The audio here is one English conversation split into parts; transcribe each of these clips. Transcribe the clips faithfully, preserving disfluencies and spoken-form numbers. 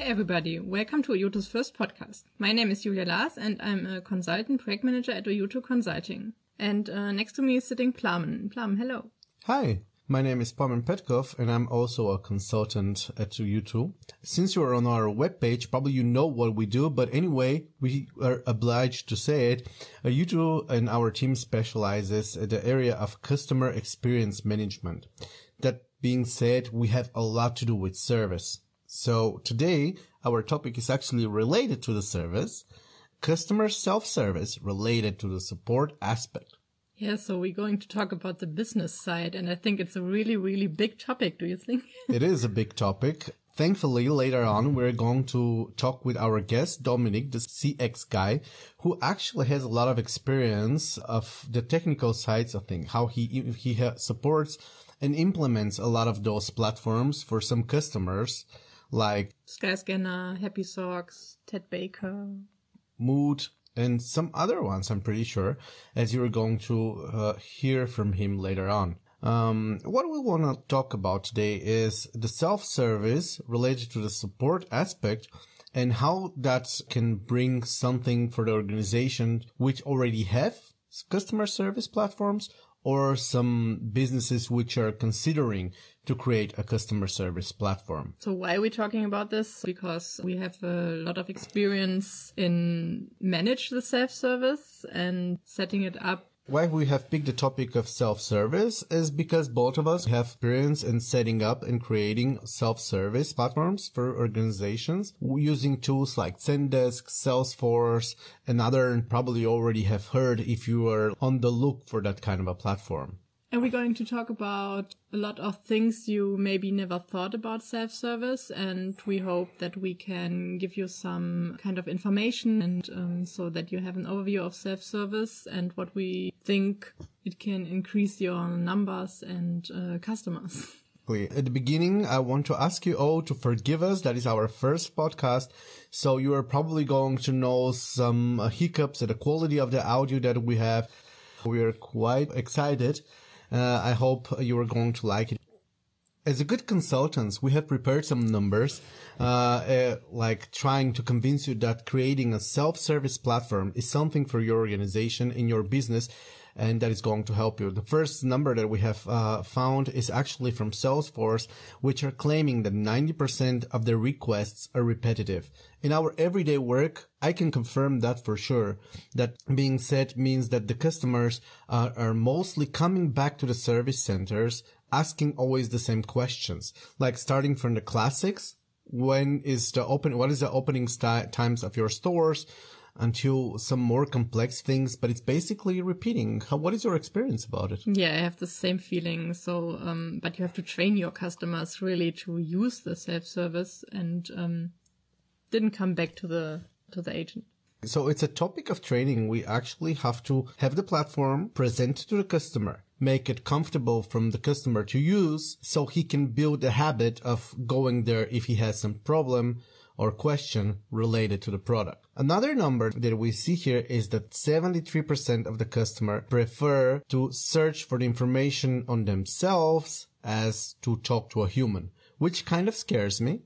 everybody, welcome to Oyoto's first podcast. My name is Julia Lars and I'm a consultant project manager at Oyoto Consulting. And uh, next to me is sitting Plamen. Plamen, hello. Hi, my name is Plamen Petkov and I'm also a consultant at Oyoto. Since you are on our webpage, probably you know what we do, but anyway, we are obliged to say it. Oyoto and our team specializes in the area of customer experience management. That being said, we have a lot to do with service. So today, our topic is actually related to the service, customer self-service related to the support aspect. Yeah, so we're going to talk about the business side, and I think it's a really, really big topic, do you think? It is a big topic. Thankfully, later on, we're going to talk with our guest, Dominic, the C X guy, who actually has a lot of experience of the technical sides of things, how he he ha- supports and implements a lot of those platforms for some customers, like Skyscanner, Happy Socks, Ted Baker, Mood, and some other ones, I'm pretty sure, as you're going to uh, hear from him later on. Um, what we want to talk about today is the self-service related to the support aspect and how that can bring something for the organization which already have customer service platforms or some businesses which are considering to create a customer service platform. So why are we talking about this? Because we have a lot of experience in manage the self-service and setting it up. Why we have picked the topic of self-service is because both of us have experience in setting up and creating self-service platforms for organizations using tools like Zendesk, Salesforce, and other probably already have heard if you are on the look for that kind of a platform. And we're going to talk about a lot of things you maybe never thought about self-service, and we hope that we can give you some kind of information and um, so that you have an overview of self-service and what we think it can increase your numbers and uh, customers. At the beginning, I want to ask you all to forgive us. That is our first podcast. So you are probably going to know some uh, hiccups at the quality of the audio that we have. We are quite excited. Uh, I hope you are going to like it. As a good consultants, we have prepared some numbers, uh, uh, like trying to convince you that creating a self-service platform is something for your organization in your business, and that is going to help you. The first number that we have uh, found is actually from Salesforce, which are claiming that ninety percent of their requests are repetitive. In our everyday work, I can confirm that for sure. That being said means that the customers uh, are mostly coming back to the service centers, asking always the same questions, like starting from the classics. When is the open, what is the opening st- times of your stores, until some more complex things, but it's basically repeating. How, what is your experience about it? Yeah, I have the same feeling. So, um, but you have to train your customers really to use the self-service and, um, didn't come back to the, to the agent. So it's a topic of training. We actually have to have the platform present to the customer, make it comfortable from the customer to use so he can build a habit of going there if he has some problem or question related to the product. Another number that we see here is that seventy-three percent of the customer prefer to search for the information on themselves as to talk to a human, which kind of scares me,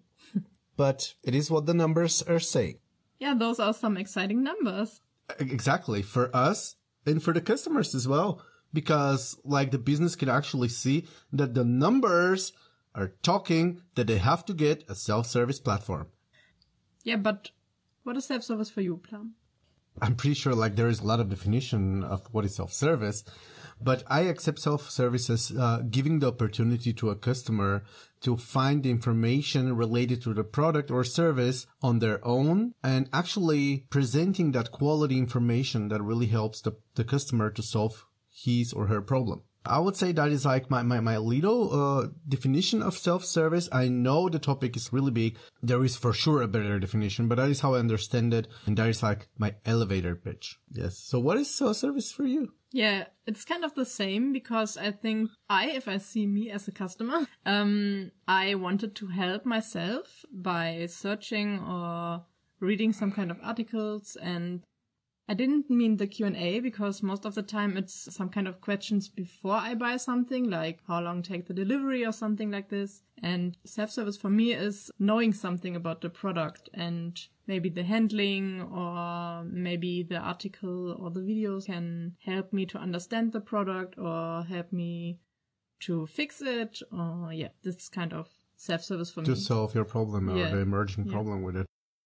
but it is what the numbers are saying. Yeah, those are some exciting numbers. Exactly. For us and for the customers as well, because like the business can actually see that the numbers are talking that they have to get a self-service platform. Yeah, but what is self-service for you, Plum? I'm pretty sure like there is a lot of definition of what is self-service, but I accept self-service as uh, giving the opportunity to a customer to find the information related to the product or service on their own and actually presenting that quality information that really helps the, the customer to solve his or her problem. I would say that is like my, my, my little, uh, definition of self-service. I know the topic is really big. There is for sure a better definition, but that is how I understand it. And that is like my elevator pitch. Yes. So what is self-service for you? Yeah, it's kind of the same because I think I, if I see me as a customer, um, I wanted to help myself by searching or reading some kind of articles, and I didn't mean the Q and A, because most of the time it's some kind of questions before I buy something, like how long take the delivery or something like this. And self-service for me is knowing something about the product and maybe the handling, or maybe the article or the videos can help me to understand the product or help me to fix it, or yeah, this kind of self-service for to me. To solve your problem or yeah. the emerging yeah. problem with it.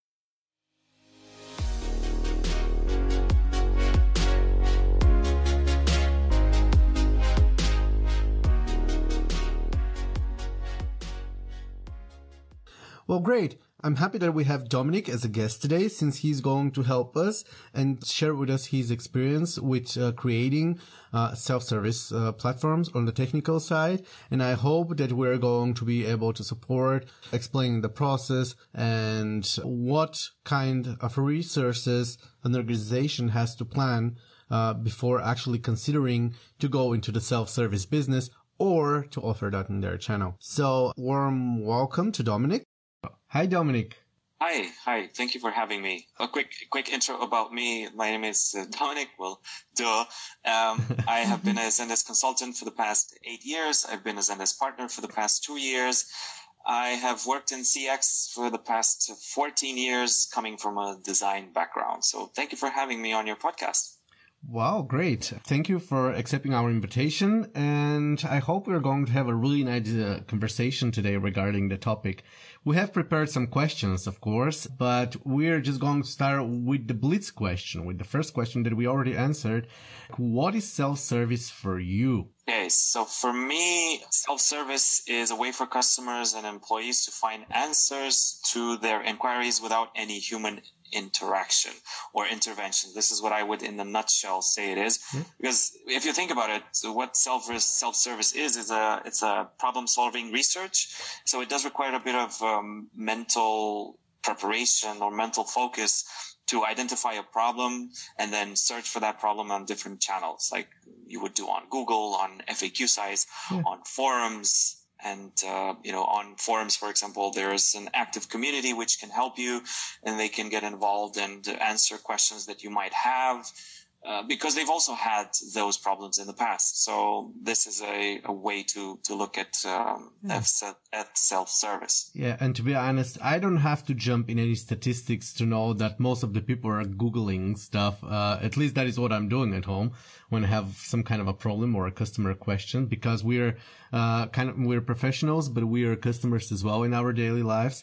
Well, great. I'm happy that we have Dominik as a guest today, since he's going to help us and share with us his experience with uh, creating uh, self-service uh, platforms on the technical side. And I hope that we're going to be able to support explaining the process and what kind of resources an organization has to plan uh, before actually considering to go into the self-service business or to offer that in their channel. So, warm welcome to Dominik. Hi, Dominik. Hi, hi. Thank you for having me. A quick, quick intro about me. My name is uh, Dominik. Well, duh. Um, I have been a Zendesk consultant for the past eight years. I've been a Zendesk partner for the past two years. I have worked in C X for the past fourteen years, coming from a design background. So thank you for having me on your podcast. Wow, great. Thank you for accepting our invitation. And I hope we're going to have a really nice uh, conversation today regarding the topic. We have prepared some questions, of course, but we're just going to start with the blitz question, with the first question that we already answered. What is self-service for you? Okay, so for me, self-service is a way for customers and employees to find answers to their inquiries without any human interaction or intervention. This is what I would, in a nutshell, say it is. Mm-hmm. Because if you think about it, so what self self-service is, is a it's a problem-solving research. So it does require a bit of um, mental preparation or mental focus to identify a problem and then search for that problem on different channels, like you would do on Google, on F A Q sites, yeah. on forums. And, uh, you know, on forums, for example, there is an active community which can help you, and they can get involved and answer questions that you might have, uh, because they've also had those problems in the past. So this is a, a way to, to look at, um, yeah. at self-service. Yeah. And to be honest, I don't have to jump in any statistics to know that most of the people are Googling stuff. Uh, at least that is what I'm doing at home when I have some kind of a problem or a customer question, because we're, uh, kind of, we're professionals, but we are customers as well in our daily lives.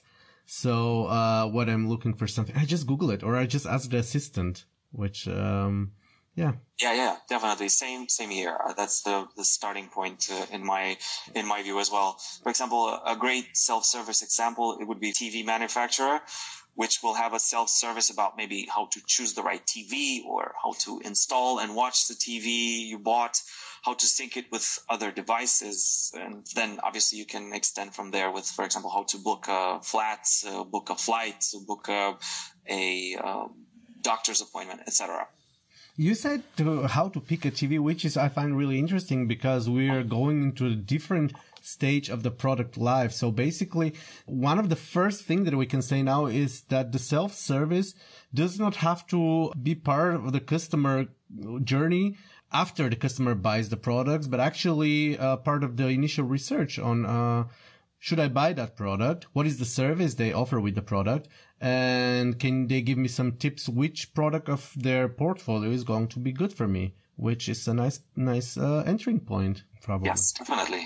So, uh, what I'm looking for something, I just Google it, or I just ask the assistant, which, um, yeah. Yeah, yeah, definitely. Same, same here. Uh, that's the, the starting point uh, in my, in my view as well. For example, a, a great self-service example, it would be a T V manufacturer, which will have a self-service about maybe how to choose the right T V or how to install and watch the T V you bought, how to sync it with other devices. And then obviously you can extend from there with, for example, how to book a flat, uh, book a flight, book a, a um, doctor's appointment, et cetera. You said to how to pick a T V, which is I find really interesting because we are going into a different stage of the product life. So basically, one of the first things that we can say now is that the self-service does not have to be part of the customer journey after the customer buys the products, but actually uh, part of the initial research on uh should I buy that product? What is the service they offer with the product? And can they give me some tips which product of their portfolio is going to be good for me? Which is a nice, nice uh, entering point, probably. Yes, definitely.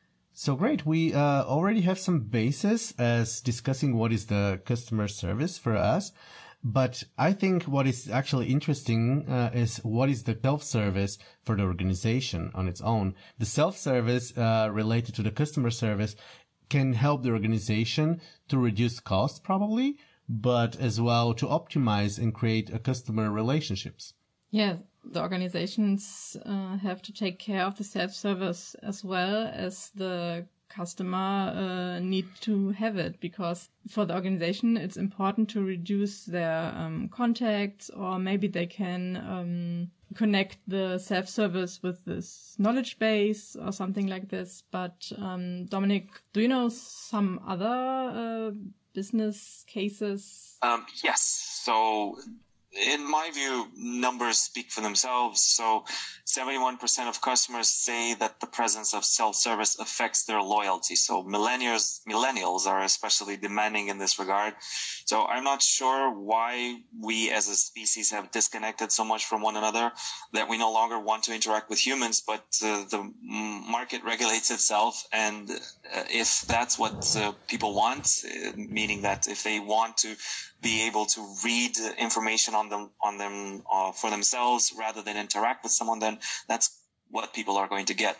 So great. We uh, already have some basis as discussing what is the customer service for us. But I think what is actually interesting uh, is what is the self-service for the organization on its own. The self-service uh, related to the customer service can help the organization to reduce costs probably, but as well to optimize and create a customer relationships. Yeah, the organizations uh, have to take care of the self-service as well as the customer uh, need to have it, because for the organization it's important to reduce their um, contacts, or maybe they can um, connect the self-service with this knowledge base or something like this. But um, Dominik, do you know some other uh, business cases? Um, yes. So in my view, numbers speak for themselves. So seventy-one percent of customers say that the presence of self-service affects their loyalty. So millennials, millennials are especially demanding in this regard. So I'm not sure why we as a species have disconnected so much from one another that we no longer want to interact with humans, but uh, the market regulates itself. And uh, if that's what uh, people want, uh, meaning that if they want to be able to read information on them, on them uh, for themselves rather than interact with someone, then that's what people are going to get.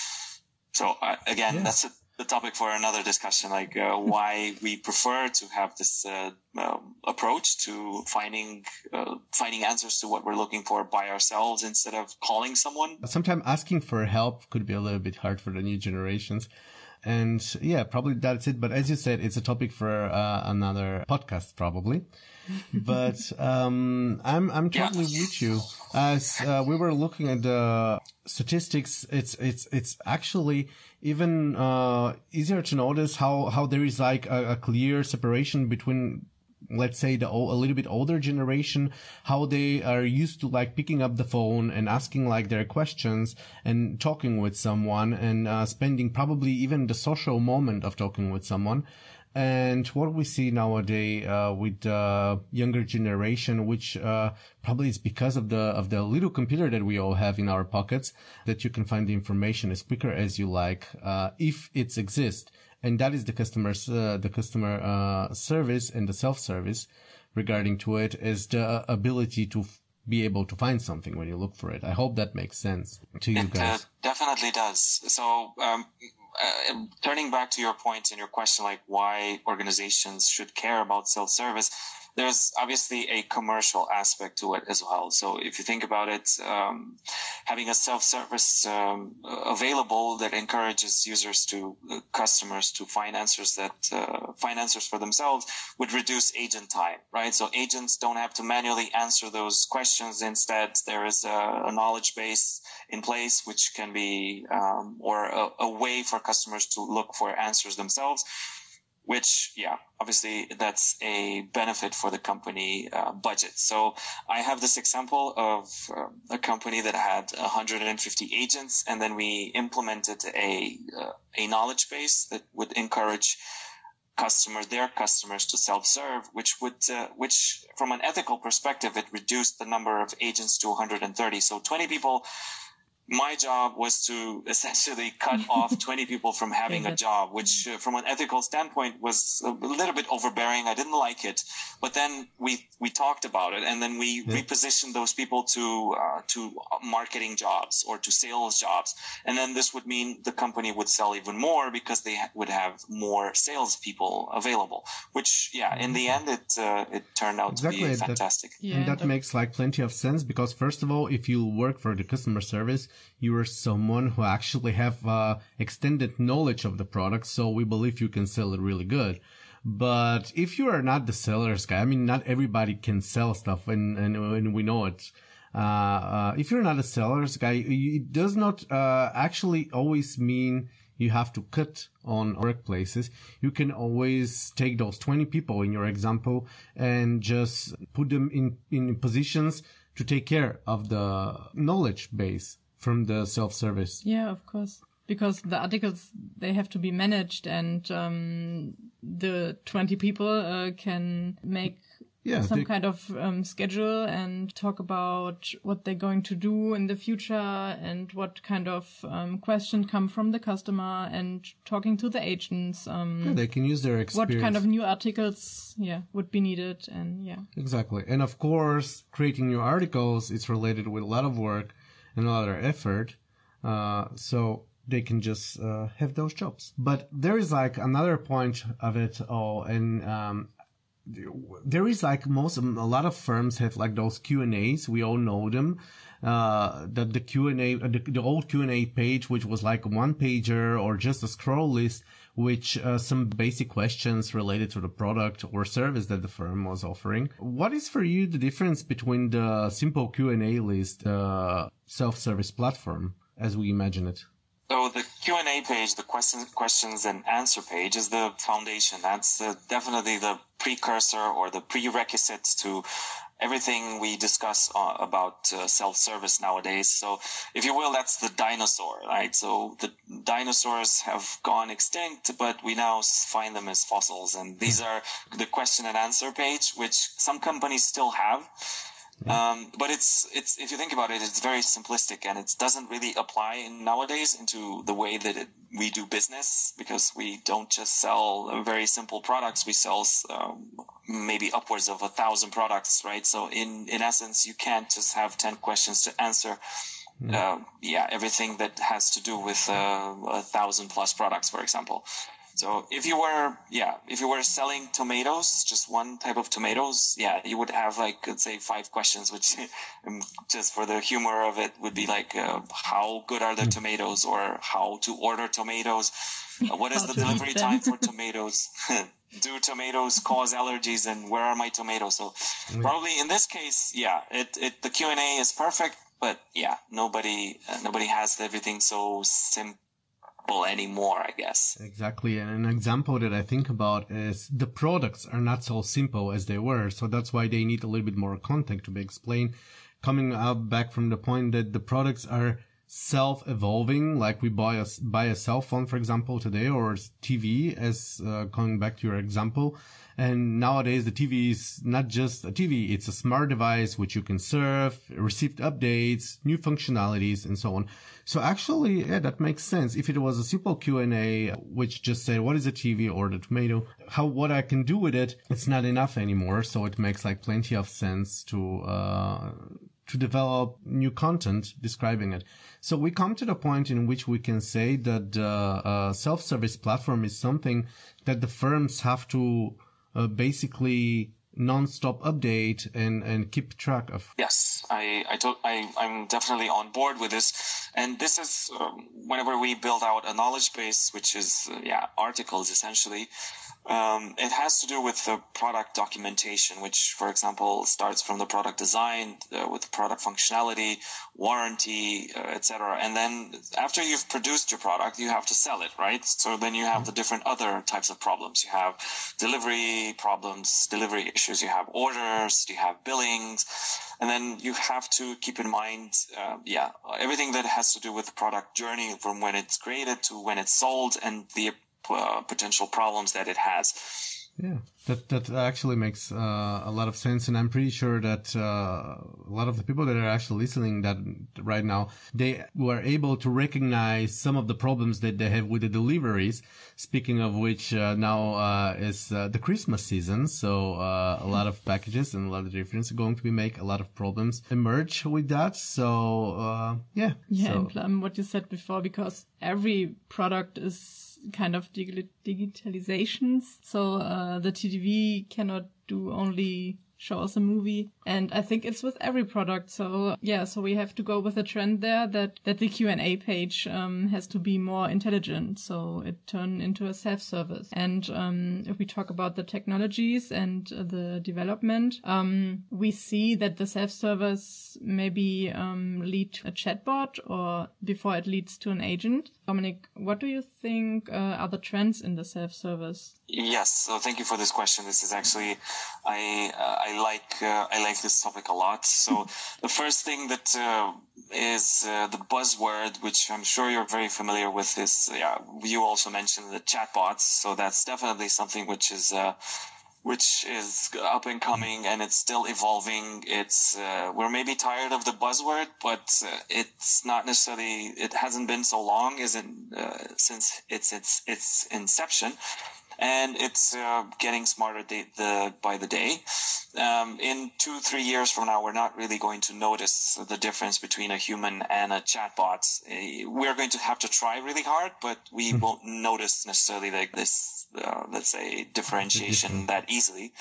So uh, again, yeah. that's a, the topic for another discussion, like uh, why we prefer to have this uh, uh, approach to finding uh, finding answers to what we're looking for by ourselves instead of calling someone. Sometimes asking for help could be a little bit hard for the new generations. And yeah, probably that's it. But as you said, it's a topic for uh, another podcast, probably. But um, I'm I'm totally yeah. with you. As uh, we were looking at the statistics, it's it's it's actually even uh, easier to notice how how there is like a, a clear separation between, let's say, the a little bit older generation, how they are used to like picking up the phone and asking like their questions and talking with someone and uh, spending probably even the social moment of talking with someone. And what we see nowadays uh, with the younger generation, which uh, probably is because of the of the little computer that we all have in our pockets, that you can find the information as quicker as you like, uh, if it exists. And that is the customer's, uh, the customer, uh, service and the self-service regarding to it is the ability to f- be able to find something when you look for it. I hope that makes sense to you it, guys. It uh, definitely does. So, um, uh, turning back to your point and your question, like why organizations should care about self-service, there's obviously a commercial aspect to it as well. So if you think about it, um, having a self-service um, available that encourages users to uh, customers to find answers that uh, find answers for themselves would reduce agent time, right? So agents don't have to manually answer those questions. Instead, there is a, a knowledge base in place which can be um, or a, a way for customers to look for answers themselves. Which, yeah, obviously that's a benefit for the company uh, budget. So I have this example of uh, a company that had one hundred fifty agents, and then we implemented a uh, a knowledge base that would encourage customers, their customers, to self-serve, which would, uh, which from an ethical perspective, it reduced the number of agents to one hundred thirty. So twenty people. My job was to essentially cut off twenty people from having a job, which uh, from an ethical standpoint was a little bit overbearing. I didn't like it. But then we, we talked about it, and then we yeah. repositioned those people to, uh, to marketing jobs or to sales jobs. And then this would mean the company would sell even more because they ha- would have more salespeople available, which, yeah, in the end, it, uh, it turned out exactly. to be fantastic. That, yeah, and that the- makes like plenty of sense because first of all, if you work for the customer service, you are someone who actually have uh, extended knowledge of the product, so we believe you can sell it really good. But if you are not the sellers guy, I mean, not everybody can sell stuff, and, and, and we know it. Uh, uh, if you're not a sellers guy, it does not uh, actually always mean you have to cut on workplaces. You can always take those twenty people in your example and just put them in, in positions to take care of the knowledge base from the self-service. Yeah, of course. Because the articles, they have to be managed, and um, the twenty people uh, can make yeah, some they... kind of um, schedule and talk about what they're going to do in the future and what kind of um, questions come from the customer, and talking to the agents. Um, yeah, they can use their experience. What kind of new articles yeah, would be needed, and yeah. Exactly. And of course, creating new articles is related with a lot of work and a lot of effort, uh, so they can just uh, have those jobs. But there is like another point of it all, and um, there is like most, a lot of firms have like those Q and A's. We all know them. Uh, that the Q and A, the, the old Q and A page, which was like a one pager or just a scroll list, which uh, some basic questions related to the product or service that the firm was offering. What is for you the difference between the simple Q and A list, uh, self-service platform as we imagine it? So the Q and A page, the questions, questions and answer page, is the foundation. That's the, definitely the precursor or the prerequisite to everything we discuss uh, about uh, self-service nowadays. So if you will, that's the dinosaur, right? So the dinosaurs have gone extinct, but we now find them as fossils. And these are the question and answer page, which some companies still have. Um, but it's, it's, if you think about it, it's very simplistic, and it doesn't really apply in nowadays into the way that it, we do business, because we don't just sell very simple products. We sell, um, maybe upwards of a thousand products, right? So in, in essence, you can't just have ten questions to answer. Uh, yeah, everything that has to do with, uh, a thousand plus products, for example. So if you were, yeah, if you were selling tomatoes, just one type of tomatoes, yeah, you would have like, let's say five questions, which just for the humor of it would be like, uh, how good are the tomatoes, or how to order tomatoes? Uh, what is the delivery time for tomatoes? Do tomatoes cause allergies, and where are my tomatoes? So probably in this case, yeah, it, it, the Q and A is perfect, but yeah, nobody, uh, nobody has everything so simple anymore, I guess. Exactly. And an example that I think about is the products are not so simple as they were. So that's why they need a little bit more content to be explained. Coming up back from the point that the products are self-evolving, like we buy a, buy a cell phone, for example, today, or T V, as uh, coming back to your example. And nowadays the T V is not just a T V, it's a smart device which you can surf, receive updates, new functionalities, and so on. So actually, yeah, that makes sense. If it was a simple Q and A, which just said, what is a T V or the tomato, how, what I can do with it, it's not enough anymore. So it makes like plenty of sense to, uh, to develop new content describing it. So we come to the point in which we can say that the uh, self-service platform is something that the firms have to uh, basically non-stop update and, and keep track of. Yes, I, I, to, I, I'm definitely on board with this. And this is um, whenever we build out a knowledge base, which is, uh, yeah, articles essentially, Um, it has to do with the product documentation, which, for example, starts from the product design uh, with product functionality, warranty, uh, et cetera. And then after you've produced your product, you have to sell it, right? So then you have the different other types of problems. You have delivery problems, delivery issues. You have orders. You have billings. And then you have to keep in mind, uh, yeah, everything that has to do with the product journey from when it's created to when it's sold, and the Uh, potential problems that it has. Yeah, that that actually makes uh, a lot of sense, and I'm pretty sure that uh, a lot of the people that are actually listening that right now, they were able to recognize some of the problems that they have with the deliveries. Speaking of which, uh, now uh, is uh, the Christmas season, so uh, a lot of packages and a lot of difference are going to be make a lot of problems emerge with that. So uh, yeah, yeah, so. and um, what you said before, because every product is kind of dig- digitalizations. So uh, the T V cannot do only show us a movie. And I think it's with every product. So yeah, so we have to go with a trend there that, that the Q and A page um, has to be more intelligent. So it turn into a self-service. And um, if we talk about the technologies and uh, the development, um, we see that the self-service maybe um, lead to a chatbot, or before it leads to an agent. Dominic, what do you think uh, are the trends in the self-service? Yes, so thank you for this question. This is actually, I uh, I like uh, I like this topic a lot. So the first thing that uh, is uh, the buzzword, which I'm sure you're very familiar with, is yeah. You also mentioned the chatbots, so that's definitely something which is. Uh, which is up and coming, and it's still evolving. It's, uh, we're maybe tired of the buzzword, but uh, it's not necessarily, it hasn't been so long as it, uh, since its, its, its inception. And it's uh, getting smarter day, the, by the day. Um, in two, three years from now, we're not really going to notice the difference between a human and a chatbot. Uh, we're going to have to try really hard, but we won't notice necessarily like this, uh, let's say, differentiation that easily.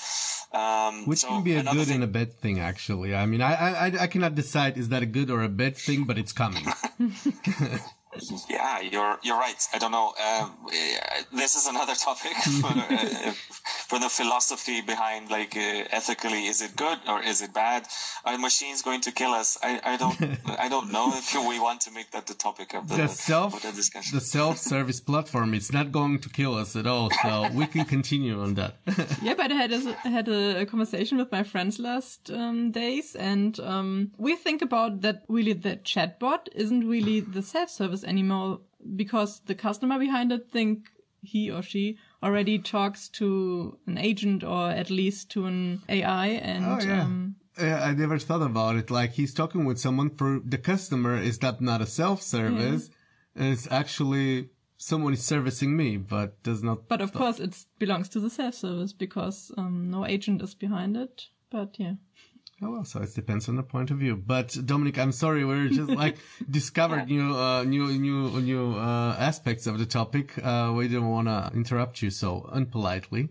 Um, Which so can be a good thing- and a bad thing, actually. I mean, I, I, I cannot decide is that a good or a bad thing, but it's coming. Yeah, you're you're right. I don't know. Um, this is another topic for, uh, for the philosophy behind, like, uh, ethically, is it good or is it bad? Are machines going to kill us? I, I don't I don't know if we want to make that the topic of the, the self of the discussion. the self-service platform. It's not going to kill us at all, so we can continue on that. Yeah, but I had a, I had a conversation with my friends last um, days, and um, we think about that really the chatbot isn't really the self-service anymore, because the customer behind it think he or she already talks to an agent or at least to an A I. And oh, yeah. um, yeah, I never thought about it. Like, he's talking with someone. For the customer, is that not a self-service? Yeah. It's actually someone is servicing me, but does not. But of stop. course, it belongs to the self-service because um, no agent is behind it. But yeah. Oh, well, so it depends on the point of view. But Dominic, I'm sorry, we're just like discovered yeah. new, uh, new, new, new, uh, aspects of the topic. Uh, we don't want to interrupt you so unpolitely.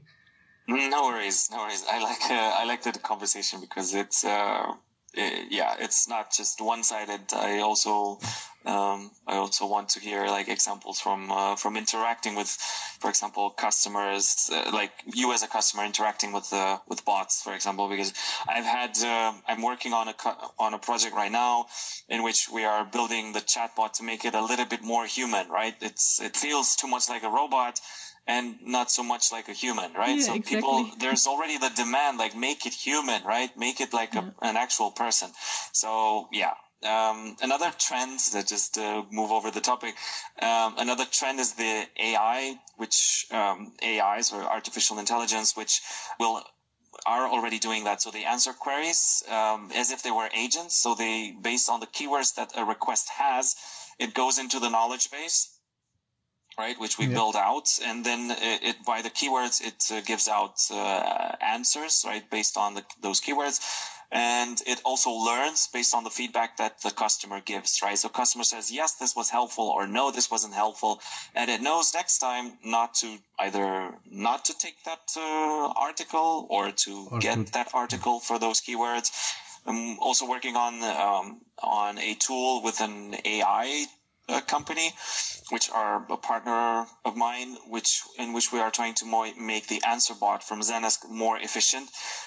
No worries, no worries. I like, uh, I like the conversation because it's, uh, it, yeah, it's not just one-sided. I also, um, I also want to hear like examples from, uh, from interacting with, for example, customers, uh, like you as a customer interacting with, uh, with bots, for example, because I've had, uh, I'm working on a, on a project right now in which we are building the chatbot to make it a little bit more human, right? It's, it feels too much like a robot and not so much like a human, right? Yeah, so exactly. people, there's already the demand, like make it human, right? Make it like yeah. a, an actual person. So yeah. Um, another trend that just uh, move over the topic. Um, another trend is the A I, which, um, A Is or artificial intelligence, which will, are already doing that. So they answer queries, um, as if they were agents. So they, based on the keywords that a request has, it goes into the knowledge base, right, which we yeah. build out, and then it, it by the keywords it uh, gives out uh, answers, right, based on the, those keywords, and it also learns based on the feedback that the customer gives, right? So customer says, yes, this was helpful, or no, this wasn't helpful, and it knows next time not to either not to take that uh, article or to or get to- that article for those keywords. I'm also working on um, on a tool with an A I uh, company, which are a partner of mine, which in which we are trying to mo- make the answer bot from Zendesk more efficient.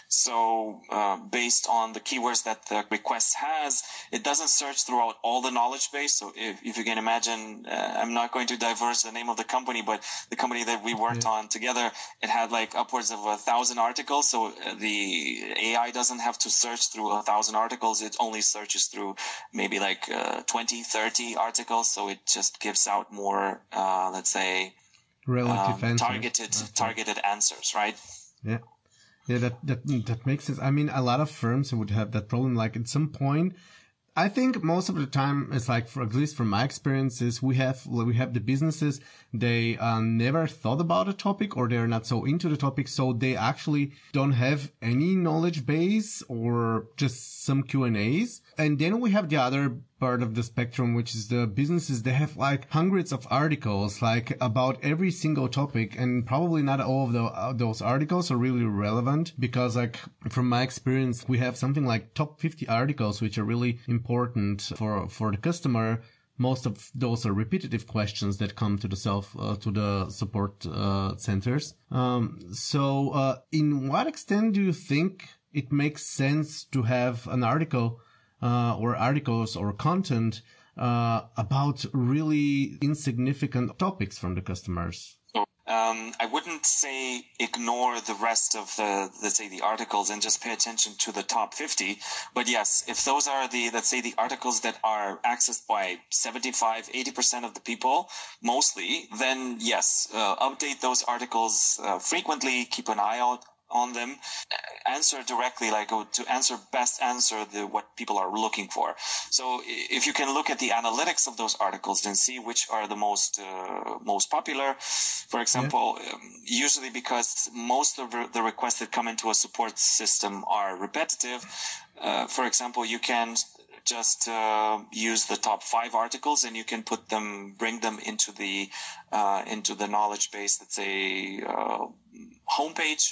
So uh, based on the keywords that the request has, it doesn't search throughout all the knowledge base. So if, if you can imagine, uh, I'm not going to diverge the name of the company, but the company that we worked yeah. on together, it had like upwards of a thousand articles. So the A I doesn't have to search through a thousand articles. It only searches through maybe like uh, twenty, thirty articles. So it just gives out more, uh, let's say, relative um, answers. targeted, okay. targeted answers, right? Yeah. Yeah, that, that, that makes sense. I mean, a lot of firms would have that problem. Like at some point, I think most of the time it's like, for at least from my experiences, we have, we have the businesses, they uh, never thought about a topic, or they're not so into the topic. So they actually don't have any knowledge base or just some Q and A's. And then we have the other part of the spectrum, which is the businesses. They have like hundreds of articles, like about every single topic, and probably not all of the, uh, those articles are really relevant, because like from my experience, we have something like top fifty articles, which are really important for, for the customer. Most of those are repetitive questions that come to the self, uh, to the support, uh, centers. Um, so, uh, in what extent do you think it makes sense to have an article, uh, or articles or content, uh, about really insignificant topics from the customers? Um, I wouldn't say ignore the rest of the, let's say, the articles and just pay attention to the top fifty. But yes, if those are the, let's say, the articles that are accessed by seventy-five, eighty percent of the people, mostly, then yes, uh, update those articles uh, frequently, keep an eye out on them, answer directly, like to answer best answer the what people are looking for. So if you can look at the analytics of those articles and see which are the most uh, most popular, for example, yeah. um, usually because most of the requests that come into a support system are repetitive. Uh, for example, you can just uh, use the top five articles, and you can put them, bring them into the uh, into the knowledge base. Let's say uh, homepage.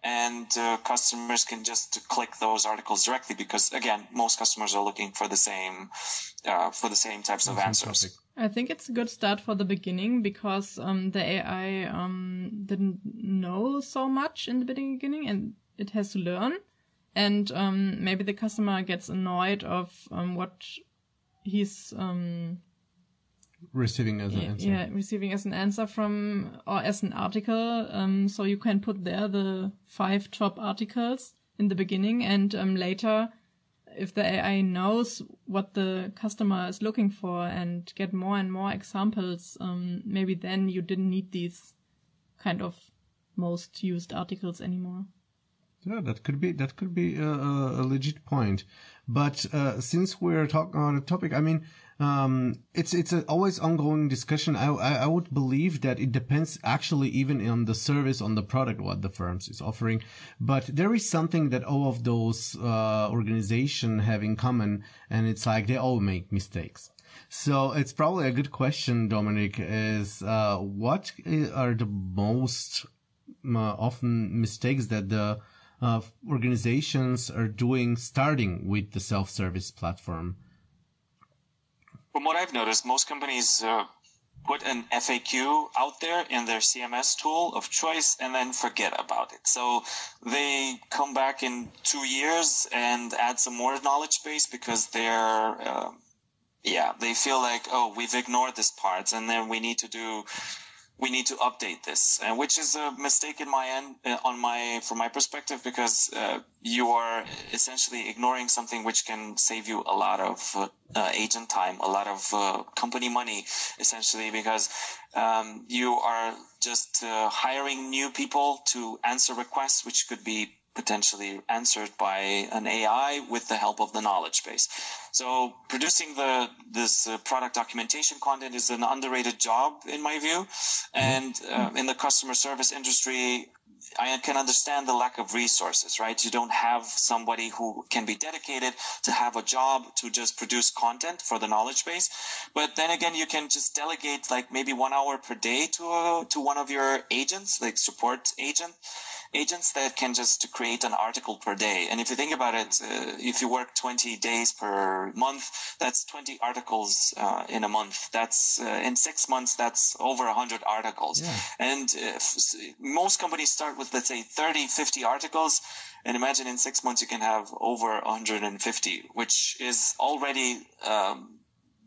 and uh, customers can just click those articles directly because, again, most customers are looking for the same uh, for the same types of answers. Topic. I think it's a good start for the beginning because um, the A I um, didn't know so much in the beginning and it has to learn. And um, maybe the customer gets annoyed of um, what he's um, receiving as an yeah, answer. Yeah, receiving as an answer from or as an article. Um, so you can put there the five top articles in the beginning, and um, later, if the A I knows what the customer is looking for and get more and more examples, um, maybe then you didn't need these kind of most used articles anymore. Yeah, that could be that could be a, a legit point. But uh, since we're talking on a topic, I mean, um, it's it's a always ongoing discussion. I, I I would believe that it depends actually even on the service, on the product, what the firms is offering. But there is something that all of those uh, organizations have in common, and it's like they all make mistakes. So it's probably a good question, Dominic, is uh, what are the most uh, often mistakes that the Uh, organizations are doing starting with the self-service platform? From what I've noticed, most companies uh, put an F A Q out there in their C M S tool of choice and then forget about it. So they come back in two years and add some more knowledge base because they're, uh, yeah, they feel like, oh, we've ignored this part and then we need to do we need to update this, uh, which is a mistake in my end, uh, on my, from my perspective, because uh, you are essentially ignoring something which can save you a lot of uh, uh, agent time, a lot of uh, company money, essentially, because um, you are just uh, hiring new people to answer requests, which could be potentially answered by an A I with the help of the knowledge base. So producing the this uh, product documentation content is an underrated job in my view. And uh, in the customer service industry, I can understand the lack of resources, right? You don't have somebody who can be dedicated to have a job to just produce content for the knowledge base. But then again, you can just delegate like maybe one hour per day to a, to one of your agents, like support agent. agents that can just create an article per day. And if you think about it, uh, if you work twenty days per month, that's twenty articles uh, in a month. That's uh, in six months, that's over one hundred articles. Yeah. And uh, most companies start with, let's say, thirty, fifty articles. And imagine in six months you can have over one hundred fifty, which is already um,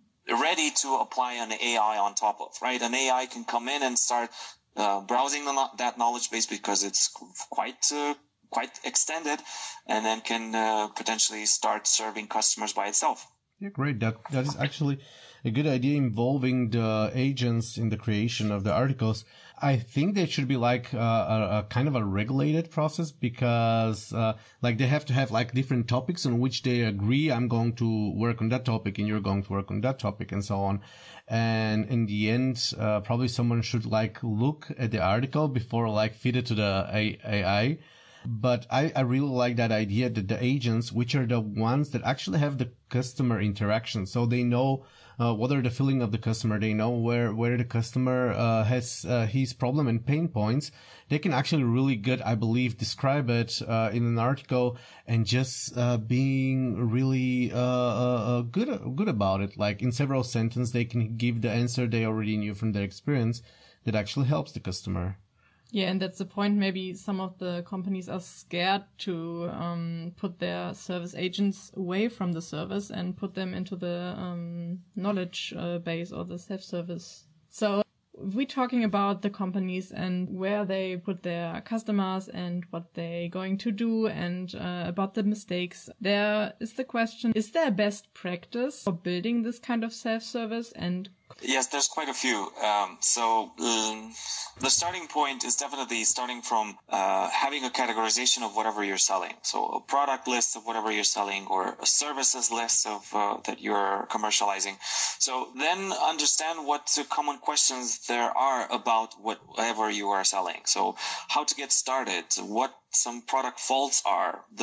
ready to apply an A I on top of, right? An A I can come in and start Uh, browsing the, that knowledge base because it's quite uh, quite extended, and then can uh, potentially start serving customers by itself. Yeah, great. That that is actually a good idea, involving the agents in the creation of the articles. I think they should be like uh, a, a kind of a regulated process because uh, like they have to have like different topics on which they agree. I'm going to work on that topic and you're going to work on that topic and so on. And in the end, uh, probably someone should like look at the article before like feed it to the A I. But I, I really like that idea that the agents, which are the ones that actually have the customer interaction, so they know uh, what are the feeling of the customer, they know where where the customer uh, has uh, his problem and pain points. They can actually really good, I believe, describe it uh, in an article and just uh, being really uh, uh, good good about it. Like in several sentences, they can give the answer they already knew from their experience that actually helps the customer. Yeah, and that's the point. Maybe some of the companies are scared to um, put their service agents away from the service and put them into the um, knowledge uh, base or the self-service. So we're talking about the companies and where they put their customers and what they're going to do and uh, about the mistakes. There is the question, is there a best practice for building this kind of self-service? And yes, there's quite a few. Um, so um, the starting point is definitely starting from uh, having a categorization of whatever you're selling. So a product list of whatever you're selling, or a services list of uh, that you're commercializing. So then understand what common questions there are about whatever you are selling. So how to get started, what some product faults are, the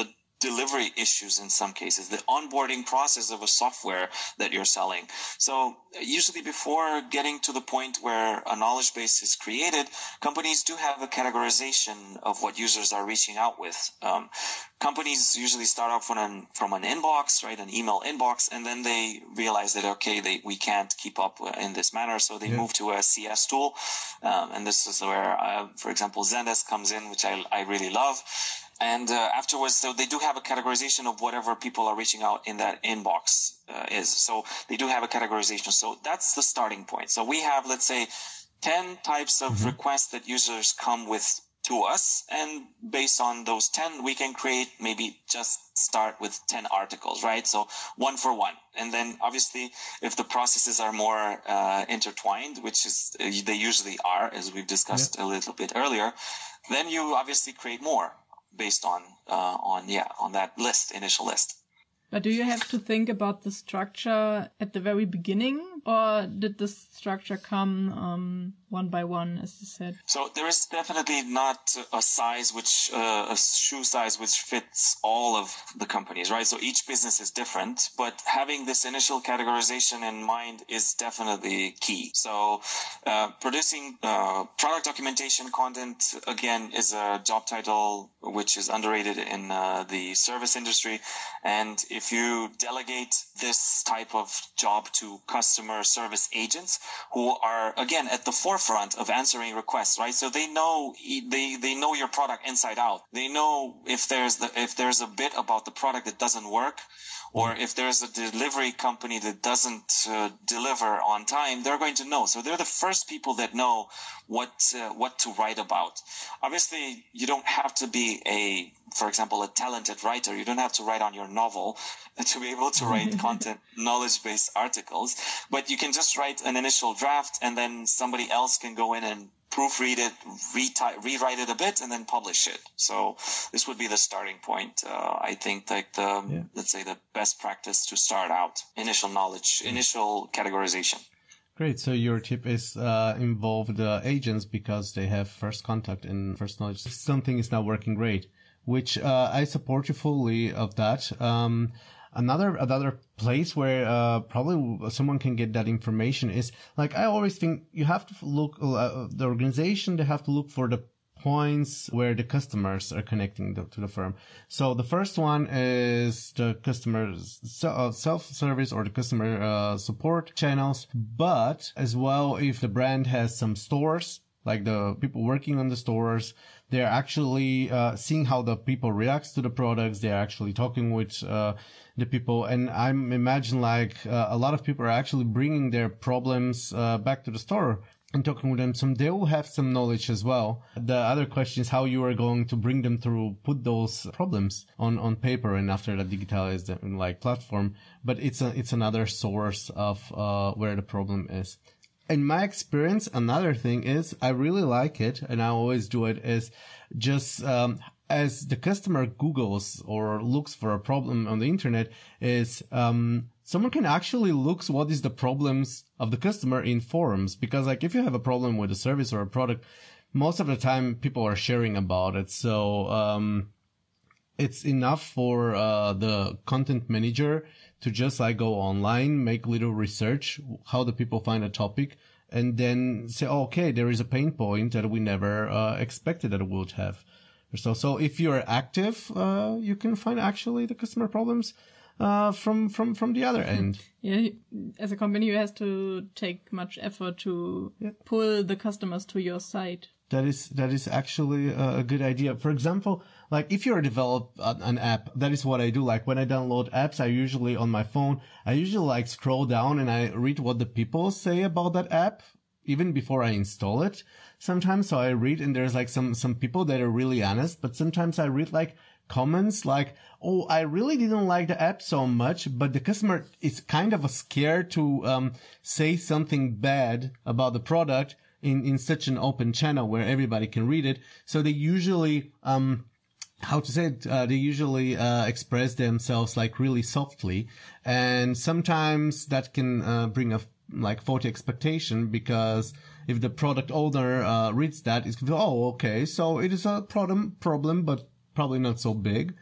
delivery issues in some cases, the onboarding process of a software that you're selling. So usually before getting to the point where a knowledge base is created, companies do have a categorization of what users are reaching out with. Um, companies usually start off from an, from an inbox, right, an email inbox, and then they realize that, okay, they, we can't keep up in this manner, so they yeah. move to a C S tool. Um, and this is where, uh, for example, Zendesk comes in, which I, I really love. And uh, afterwards, so they do have a categorization of whatever people are reaching out in that inbox uh, is. So they do have a categorization. So that's the starting point. So we have, let's say, ten types of mm-hmm. requests that users come with to us. And based on those ten, we can create maybe just start with ten articles, right? So one for one. And then obviously, if the processes are more uh, intertwined, which is uh, they usually are, as we've discussed yeah. a little bit earlier, then you obviously create more based on, uh, on, yeah, on that list, initial list. But do you have to think about the structure at the very beginning, or did the structure come um, one by one, as you said? So there is definitely not a size which, uh, a shoe size which fits all of the companies, right? So each business is different, but having this initial categorization in mind is definitely key. So uh, producing uh, product documentation content, again, is a job title which is underrated in uh, the service industry. And if you delegate this type of job to customer service agents who are, again, at the forefront of answering requests, right? So they know, they, they know your product inside out. They know if there's the, if there's a bit about the product that doesn't work, or if there's a delivery company that doesn't uh, deliver on time, they're going to know. So they're the first people that know what uh, what to write about. Obviously, you don't have to be a, for example, a talented writer. You don't have to write on your novel to be able to write content, knowledge-based articles. But you can just write an initial draft, and then somebody else can go in and proofread it, reti- rewrite it a bit, and then publish it. So this would be the starting point. Uh, I think like the, yeah. let's say the best practice to start out. Initial knowledge, initial categorization. Great. So your tip is uh, involve the agents because they have first contact and first knowledge. Something is not working great, which uh, I support you fully of that. Um, Another, another place where, uh, probably someone can get that information is, like, I always think you have to look, uh, the organization, they have to look for the points where the customers are connecting the, to the firm. So the first one is the customer's self-service or the customer, uh, support channels. But as well, if the brand has some stores, like the people working on the stores, they're actually uh, seeing how the people react to the products. They're actually talking with uh, the people. And I'm imagine like uh, a lot of people are actually bringing their problems uh, back to the store and talking with them. So they will have some knowledge as well. The other question is how you are going to bring them through, put those problems on, on paper and after that digitalized like platform. But it's a, it's another source of uh, where the problem is. In my experience, another thing is I really like it, and I always do it, is just um, as the customer Googles or looks for a problem on the internet, is um, someone can actually look what is the problems of the customer in forums. Because like if you have a problem with a service or a product, most of the time people are sharing about it. So um, it's enough for uh, the content manager to just like go online, make little research, how the people find a topic, and then say, oh, okay, there is a pain point that we never uh, expected that it would have. So, so if you're active, uh, you can find actually the customer problems uh, from, from, from the other end. Yeah, as a company, you have to take much effort to yeah. pull the customers to your site. That is, that is actually a good idea. For example, like if you're develop an app, that is what I do. Like when I download apps, I usually on my phone, I usually like scroll down and I read what the people say about that app even before I install it sometimes. So I read and there's like some, some people that are really honest, but sometimes I read like comments like, oh, I really didn't like the app so much, but the customer is kind of scared to, um, say something bad about the product in, in such an open channel where everybody can read it. So they usually, um, how to say it, uh, they usually, uh, express themselves like really softly. And sometimes that can, uh, bring a, like faulty expectation because if the product owner, uh, reads that, it's, oh, okay. So it is a problem, problem, but probably not so big.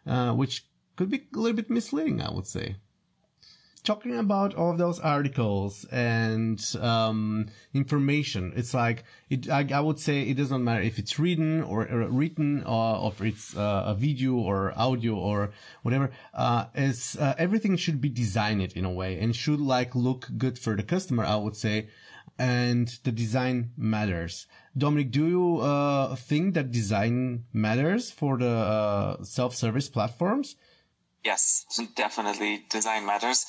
uh, which could be a little bit misleading, I would say. Talking about all of those articles and um, information, it's like it. I, I would say it doesn't matter if it's written or, or written, or if it's uh, a video or audio or whatever. Uh, as uh, everything should be designed in a way and should like look good for the customer, I would say, and the design matters. Dominic, do you uh, think that design matters for the uh, self-service platforms? Yes, definitely design matters.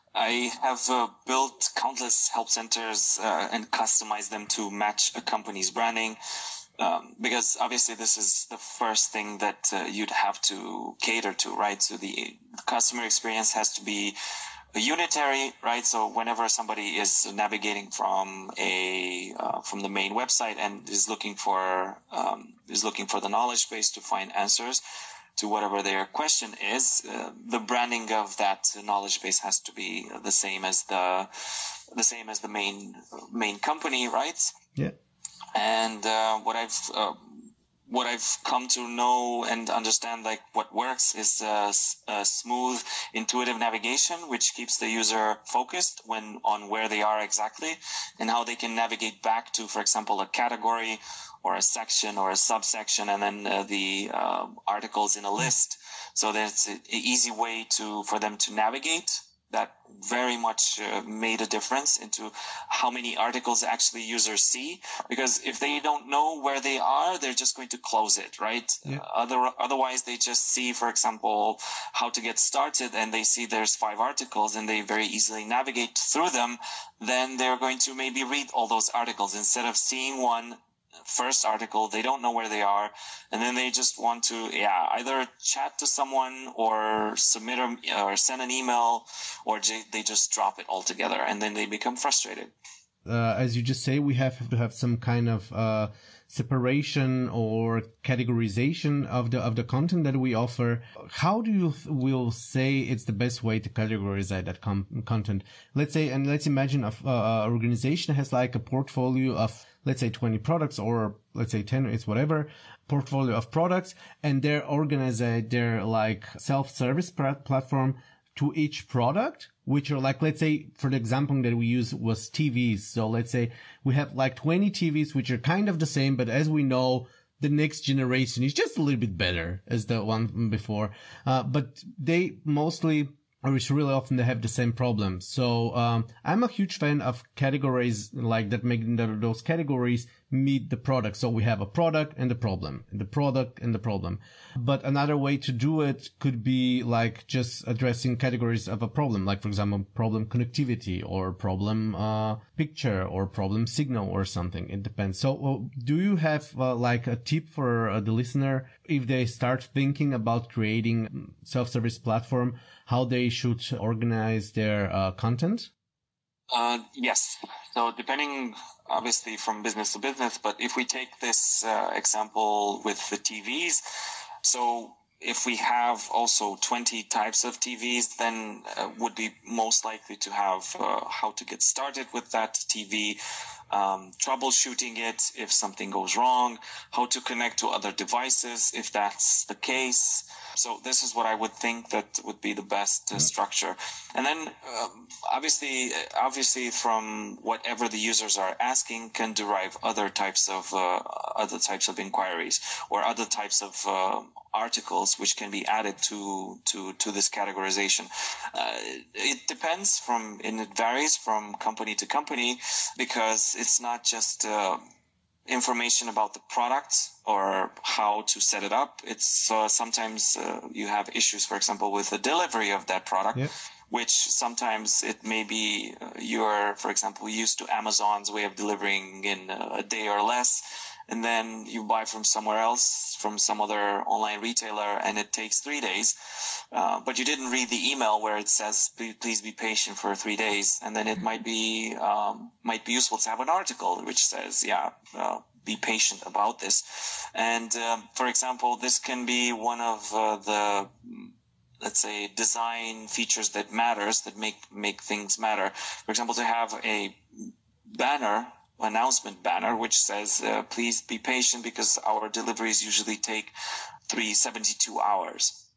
I have uh, built countless help centers uh, and customized them to match a company's branding, um, because obviously this is the first thing that uh, you'd have to cater to, right? So the customer experience has to be unitary, right? So whenever somebody is navigating from a uh, from the main website and is looking for um, is looking for the knowledge base to find answers to whatever their question is, uh, the branding of that knowledge base has to be the same as the the same as the main main company, right? Yeah. And uh, what I've uh, what I've come to know and understand, like what works, is uh, a smooth, intuitive navigation, which keeps the user focused when on where they are exactly and how they can navigate back to, for example, a category or a section or a subsection, and then uh, the uh, articles in a list. So there's an easy way to for them to navigate. That very much uh, made a difference into how many articles actually users see. Because if they don't know where they are, they're just going to close it, right? Yeah. Uh, other, otherwise, they just see, for example, how to get started, and they see there's five articles, and they very easily navigate through them. Then they're going to maybe read all those articles instead of seeing one first article. They don't know where they are, and then they just want to yeah either chat to someone or submit a, or send an email, or j- they just drop it altogether, and then they become frustrated. Uh, as you just say, we have to have some kind of uh, separation or categorization of the of the content that we offer. How do you will say it's the best way to categorize that com- content? Let's say, and let's imagine a uh, organization has like a portfolio of, let's say, twenty products, or let's say ten, it's whatever, portfolio of products, and they're organized their like self-service pr- platform to each product, which are like, let's say, for the example that we use was T Vs. So let's say we have like twenty T Vs, which are kind of the same, but as we know, the next generation is just a little bit better as the one before. Uh, but they mostly, or it's really often they have the same problem. So, um, I'm a huge fan of categories like that, making those categories meet the product. So we have a product and the problem, and the product and the problem. But another way to do it could be like just addressing categories of a problem, like for example, problem connectivity, or problem, uh, picture, or problem signal, or something. It depends. So uh, do you have uh, like a tip for uh, the listener if they start thinking about creating self-service platform, how they should organize their uh, content? Uh, yes. So depending, obviously, from business to business, but if we take this uh, example with the T Vs, so if we have also twenty types of T Vs, then uh, would be most likely to have uh, how to get started with that T V, um, troubleshooting it if something goes wrong, how to connect to other devices if that's the case. So this is what I would think that would be the best uh, structure. And then um, obviously, obviously from whatever the users are asking can derive other types of uh, other types of inquiries or other types of uh, articles which can be added to to to this categorization. Uh, it depends from and it varies from company to company, because it's not just uh, information about the product or how to set it up. It's uh, sometimes uh, you have issues, for example, with the delivery of that product. Yep. Which sometimes it may be uh, you're, for example, used to Amazon's way of delivering in uh, a day or less, and then you buy from somewhere else, from some other online retailer, and it takes three days. Uh, but you didn't read the email where it says, please be patient for three days. And then it might be, um, might be useful to have an article which says, yeah, uh, be patient about this. And, um, for example, this can be one of uh, the, let's say, design features that matters, that make, make things matter. For example, to have a banner, announcement banner, which says, uh, please be patient because our deliveries usually take three seventy-two hours.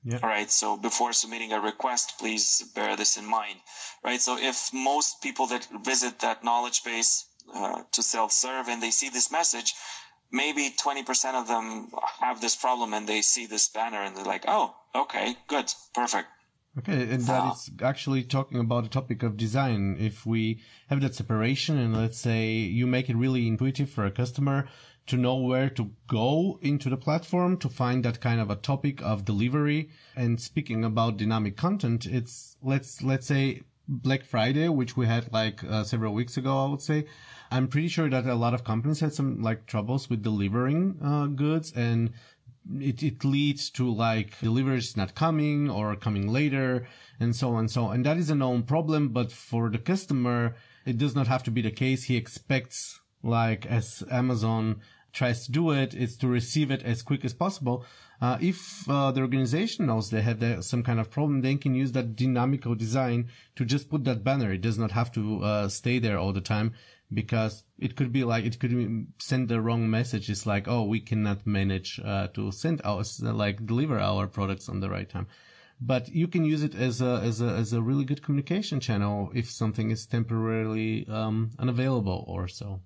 Yeah. All right. So before submitting a request, please bear this in mind. Right. So if most people that visit that knowledge base uh, to self-serve and they see this message, maybe twenty percent of them have this problem and they see this banner and they're like, oh, okay, good, perfect. Okay, and that is actually talking about the topic of design. If we have that separation and let's say you make it really intuitive for a customer to know where to go into the platform to find that kind of a topic of delivery. And speaking about dynamic content, it's let's let's say Black Friday, which we had like uh, several weeks ago, I would say. I'm pretty sure that a lot of companies had some like troubles with delivering uh, goods, and it it leads to like deliveries not coming or coming later and so on and so on. And that is a known problem, but for the customer, it does not have to be the case. He expects, like as Amazon tries to do it, is to receive it as quick as possible. Uh, if uh, the organization knows they have the, some kind of problem, they can use that dynamical design to just put that banner. It does not have to uh, stay there all the time, because it could be like, it could send the wrong message. It's like, oh, we cannot manage uh, to send our, like deliver our products on the right time. But you can use it as a, as a, as a really good communication channel if something is temporarily um, unavailable or so.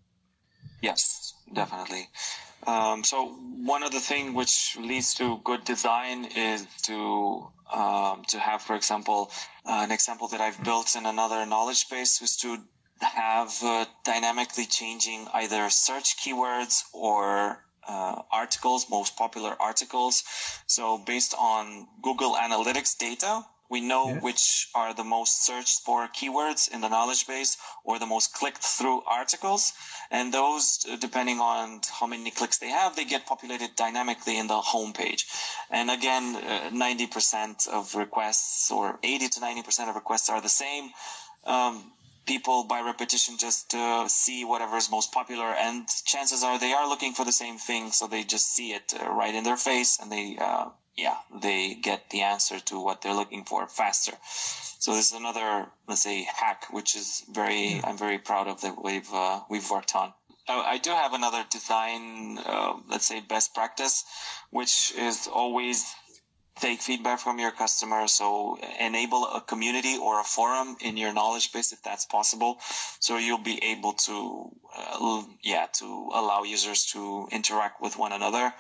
Yes, definitely. Um, so one other thing which leads to good design is to um, to have, for example, uh, an example that I've built in another knowledge base was to have uh, dynamically changing either search keywords or uh, articles, most popular articles. So based on Google Analytics data, we know yeah. which are the most searched for keywords in the knowledge base or the most clicked through articles. And those, depending on how many clicks they have, they get populated dynamically in the homepage. And again, uh, ninety percent of requests or eighty to ninety percent of requests are the same. Um, people by repetition just uh, see whatever is most popular, and chances are they are looking for the same thing. So they just see it uh, right in their face, and they, uh, yeah, they get the answer to what they're looking for faster. So this is another, let's say, hack, which is very, yeah. I'm very proud of that we've, uh, we've worked on. I do have another design, uh, let's say, best practice, which is always take feedback from your customers. So enable a community or a forum in your knowledge base if that's possible. So you'll be able to, uh, yeah, to allow users to interact with one another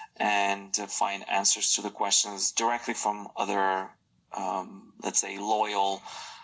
and to find answers to the questions directly from other, um, let's say, loyal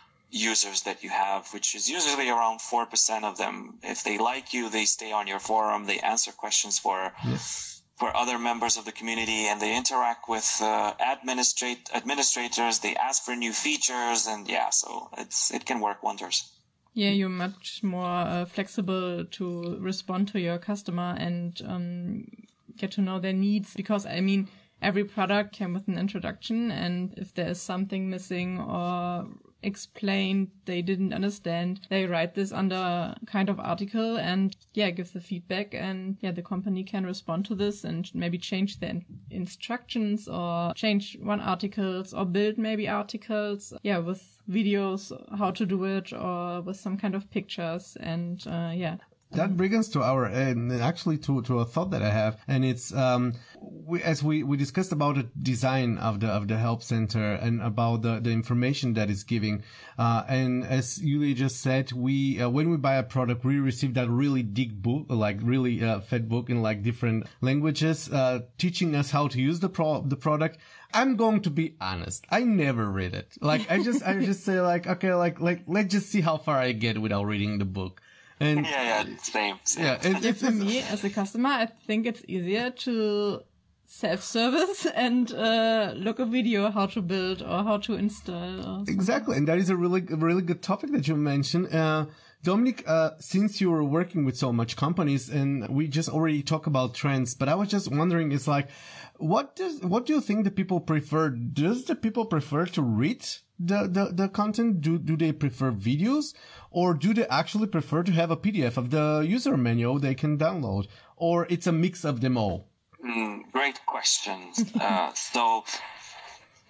users that you have, which is usually around four percent of them. If they like you, they stay on your forum, they answer questions for yeah. for other members of the community, and they interact with uh, administrate administrators, they ask for new features, and yeah, so it's it can work wonders. Yeah, you're much more uh, flexible to respond to your customer and um, get to know their needs, because, I mean, every product came with an introduction, and if there is something missing or explained they didn't understand, they write this under kind of article and yeah give the feedback, and yeah the company can respond to this and maybe change the in- instructions or change one articles or build maybe articles yeah with videos how to do it or with some kind of pictures. And uh, yeah that brings us to our, and actually to, to a thought that I have, and it's, um, we, as we, we discussed about the design of the, of the help center and about the, the information that it's giving. Uh, and as Yulia just said, we, uh, when we buy a product, we receive that really big book, like really, uh, fat book in like different languages, uh, teaching us how to use the pro, the product. I'm going to be honest. I never read it. Like, I just, I just say like, okay, like, like, let's just see how far I get without reading the book. And yeah, yeah, same. same. Yeah, it, it's, for me as a customer, I think it's easier to self-service and uh, look a video how to build or how to install. Or exactly, and that is a really, really good topic that you mentioned. Uh, Dominic, uh, since you were working with so much companies, and we just already talked about trends, but I was just wondering, it's like, what does, what do you think the people prefer? Does the people prefer to read the, the, the content? Do, do they prefer videos, or do they actually prefer to have a P D F of the user manual they can download, or it's a mix of them all? Mm, great questions. uh, so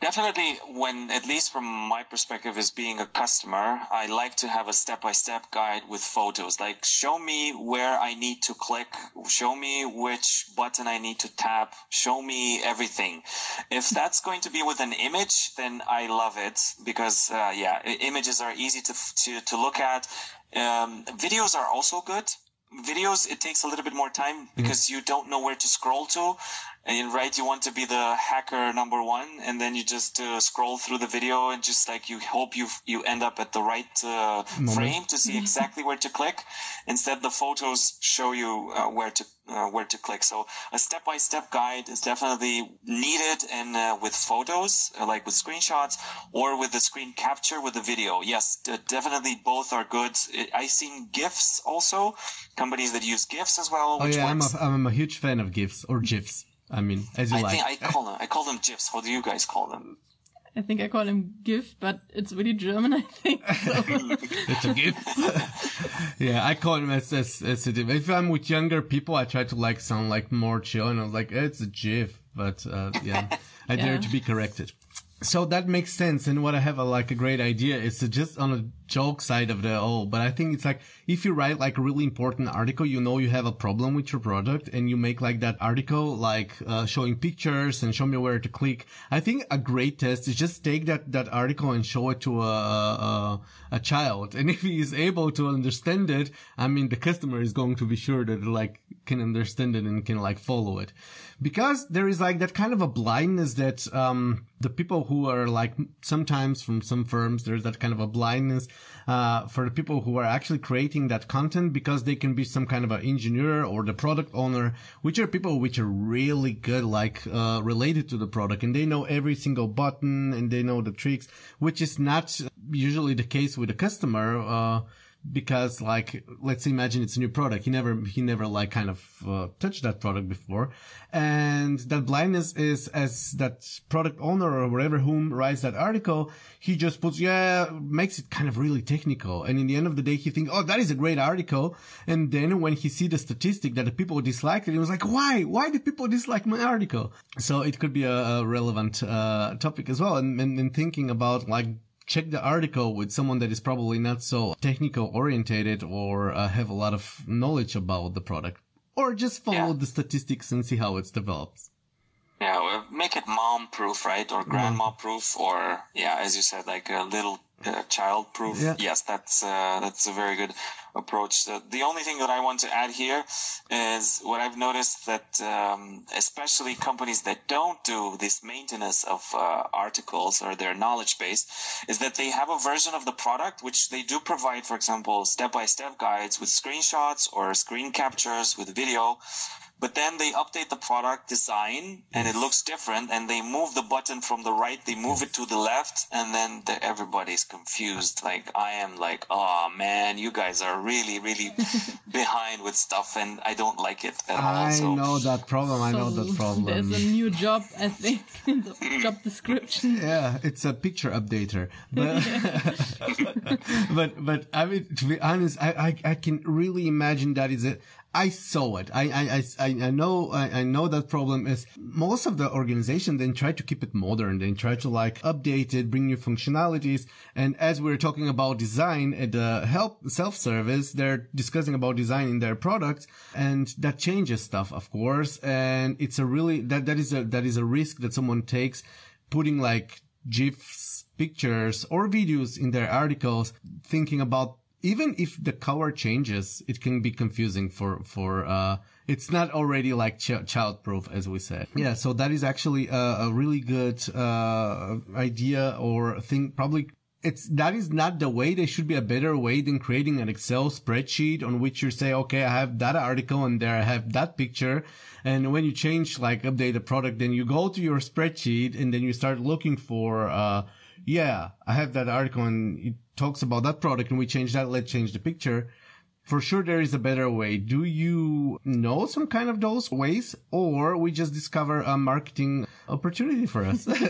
Definitely, when, at least from my perspective as being a customer, I like to have a step-by-step guide with photos. Like, show me where I need to click, show me which button I need to tap, show me everything. If that's going to be with an image, then I love it because, uh, yeah, i- images are easy to, to, to look at. Um, videos are also good. Videos, it takes a little bit more time because you don't know where to scroll to. And right, you want to be the hacker number one, and then you just uh, scroll through the video and just like you hope you you end up at the right uh, frame to see exactly where to click. Instead, the photos show you uh, where to uh, where to click. So a step-by-step guide is definitely needed, and uh, with photos, uh, like with screenshots, or with the screen capture with the video. Yes, d- definitely both are good. I- I've seen GIFs also, companies that use GIFs as well. Oh which yeah, I'm works. a, I'm a huge fan of GIFs or GIFs. I mean, as you I like. think I call them I call them GIFs. How do you guys call them? I think I call him GIF, but it's really German, I think. So. It's a GIF. Yeah, I call him as, as, as a GIF. If I'm with younger people, I try to like sound like more chill, and I was like, it's a GIF. But, uh, yeah, I Yeah. dare to be corrected. So that makes sense. And what I have a, like a great idea is to just on a joke side of the whole, but I think it's like, if you write like a really important article, you know, you have a problem with your product and you make like that article, like, uh, showing pictures and show me where to click. I think a great test is just take that, that article and show it to a, a, a child. And if he is able to understand it, I mean, the customer is going to be sure that like can understand it and can like follow it. Because there is like that kind of a blindness that, um, the people who are like sometimes from some firms, there's that kind of a blindness, uh, for the people who are actually creating that content because they can be some kind of an engineer or the product owner, which are people which are really good, like, uh, related to the product, and they know every single button and they know the tricks, which is not usually the case with a customer, uh, because like, let's imagine it's a new product. He never, he never like kind of, uh, touched that product before. And that blindness is as that product owner or whatever whom writes that article, he just puts, yeah, makes it kind of really technical. And in the end of the day, he thinks, oh, that is a great article. And then when he see the statistic that the people disliked it, he was like, why? Why do people dislike my article? So it could be a, a relevant, uh, topic as well. And, and, and thinking about like, check the article with someone that is probably not so technical orientated or uh, have a lot of knowledge about the product, or just follow Yeah. the statistics and see how it develops. Yeah, well, make it mom proof, right? Or grandma proof, or yeah, as you said, like a little uh, child proof. Yeah. Yes, that's uh, that's a very good approach. Uh, the only thing that I want to add here is what I've noticed that um, especially companies that don't do this maintenance of uh, articles or their knowledge base is that they have a version of the product which they do provide, for example, step-by-step guides with screenshots or screen captures with video. But then they update the product design and it looks different, and they move the button from the right, they move it to the left, and then the, everybody's confused. Like, I am like, oh man, you guys are really, really behind with stuff, and I don't like it at all. I So, know that problem. I know So that problem. There's a new job, I think, in the job description. Yeah, it's a picture updater. But, but, but I mean, to be honest, I, I, I can really imagine that is it. I saw it. I, I, I, I know, I, I know that problem is most of the organization then try to keep it modern. They try to like update it, bring new functionalities. And as we're talking about design at the help self-service, they're discussing about design in their products, and that changes stuff, of course. And it's a really, that, that is a, that is a risk that someone takes, putting like GIFs, pictures or videos in their articles, thinking about even if the cover changes, it can be confusing for, for, uh, it's not already like ch- child-proof, as we said. Yeah. So that is actually a, a really good, uh, idea or thing. Probably it's, that is not the way. There should be a better way than creating an Excel spreadsheet on which you say, okay, I have that article and there I have that picture. And when you change, like update the product, then you go to your spreadsheet and then you start looking for, uh, yeah, I have that article and it talks about that product and we change that. Let's change the picture. For sure, there is a better way. Do you know some kind of those ways, or we just discover a marketing opportunity for us? so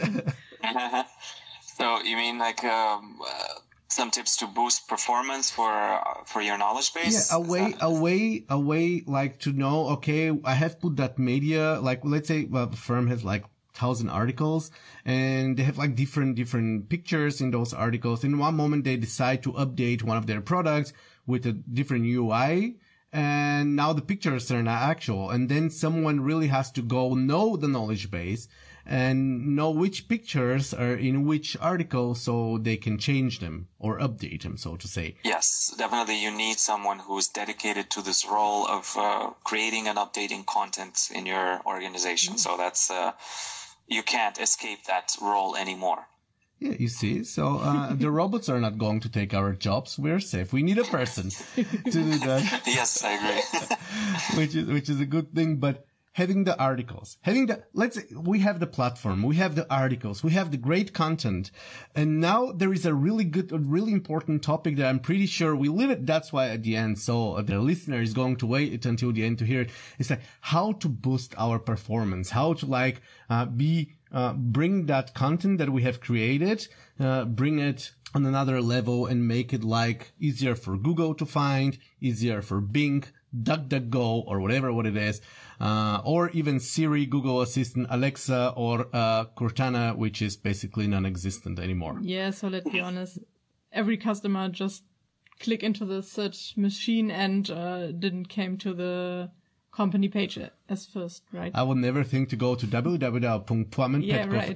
you mean like um, uh, some tips to boost performance for uh, for your knowledge base? Yeah, a Is way, that- a way, a way, like to know, okay, I have put that media, like let's say well, the firm has like thousand articles, and they have like different, different pictures in those articles. In one moment, they decide to update one of their products with a different U I. And now the pictures are not actual. And then someone really has to go know the knowledge base and know which pictures are in which article so they can change them or update them, so to say. Yes, definitely you need someone who's dedicated to this role of uh, creating and updating content in your organization. Mm-hmm. So that's, uh, you can't escape that role anymore. Yeah, you see, so uh, the robots are not going to take our jobs. We're safe. We need a person to do that. Yes, I agree. which is which is a good thing. But having the articles, having the let's say we have the platform, we have the articles, we have the great content, and now there is a really good, a really important topic that I'm pretty sure we leave it. That's why at the end, so the listener is going to wait until the end to hear it. It's like how to boost our performance, how to like uh, be. Uh, bring that content that we have created, uh, bring it on another level and make it like easier for Google to find, easier for Bing, DuckDuckGo, or whatever what it is, uh, or even Siri, Google Assistant, Alexa, or uh, Cortana, which is basically non-existent anymore. Yeah, so let's be honest. Every customer just click into the search machine and uh, didn't came to the company page as first, right? I would never think to go to w w w dot płamenpetkov yeah, right.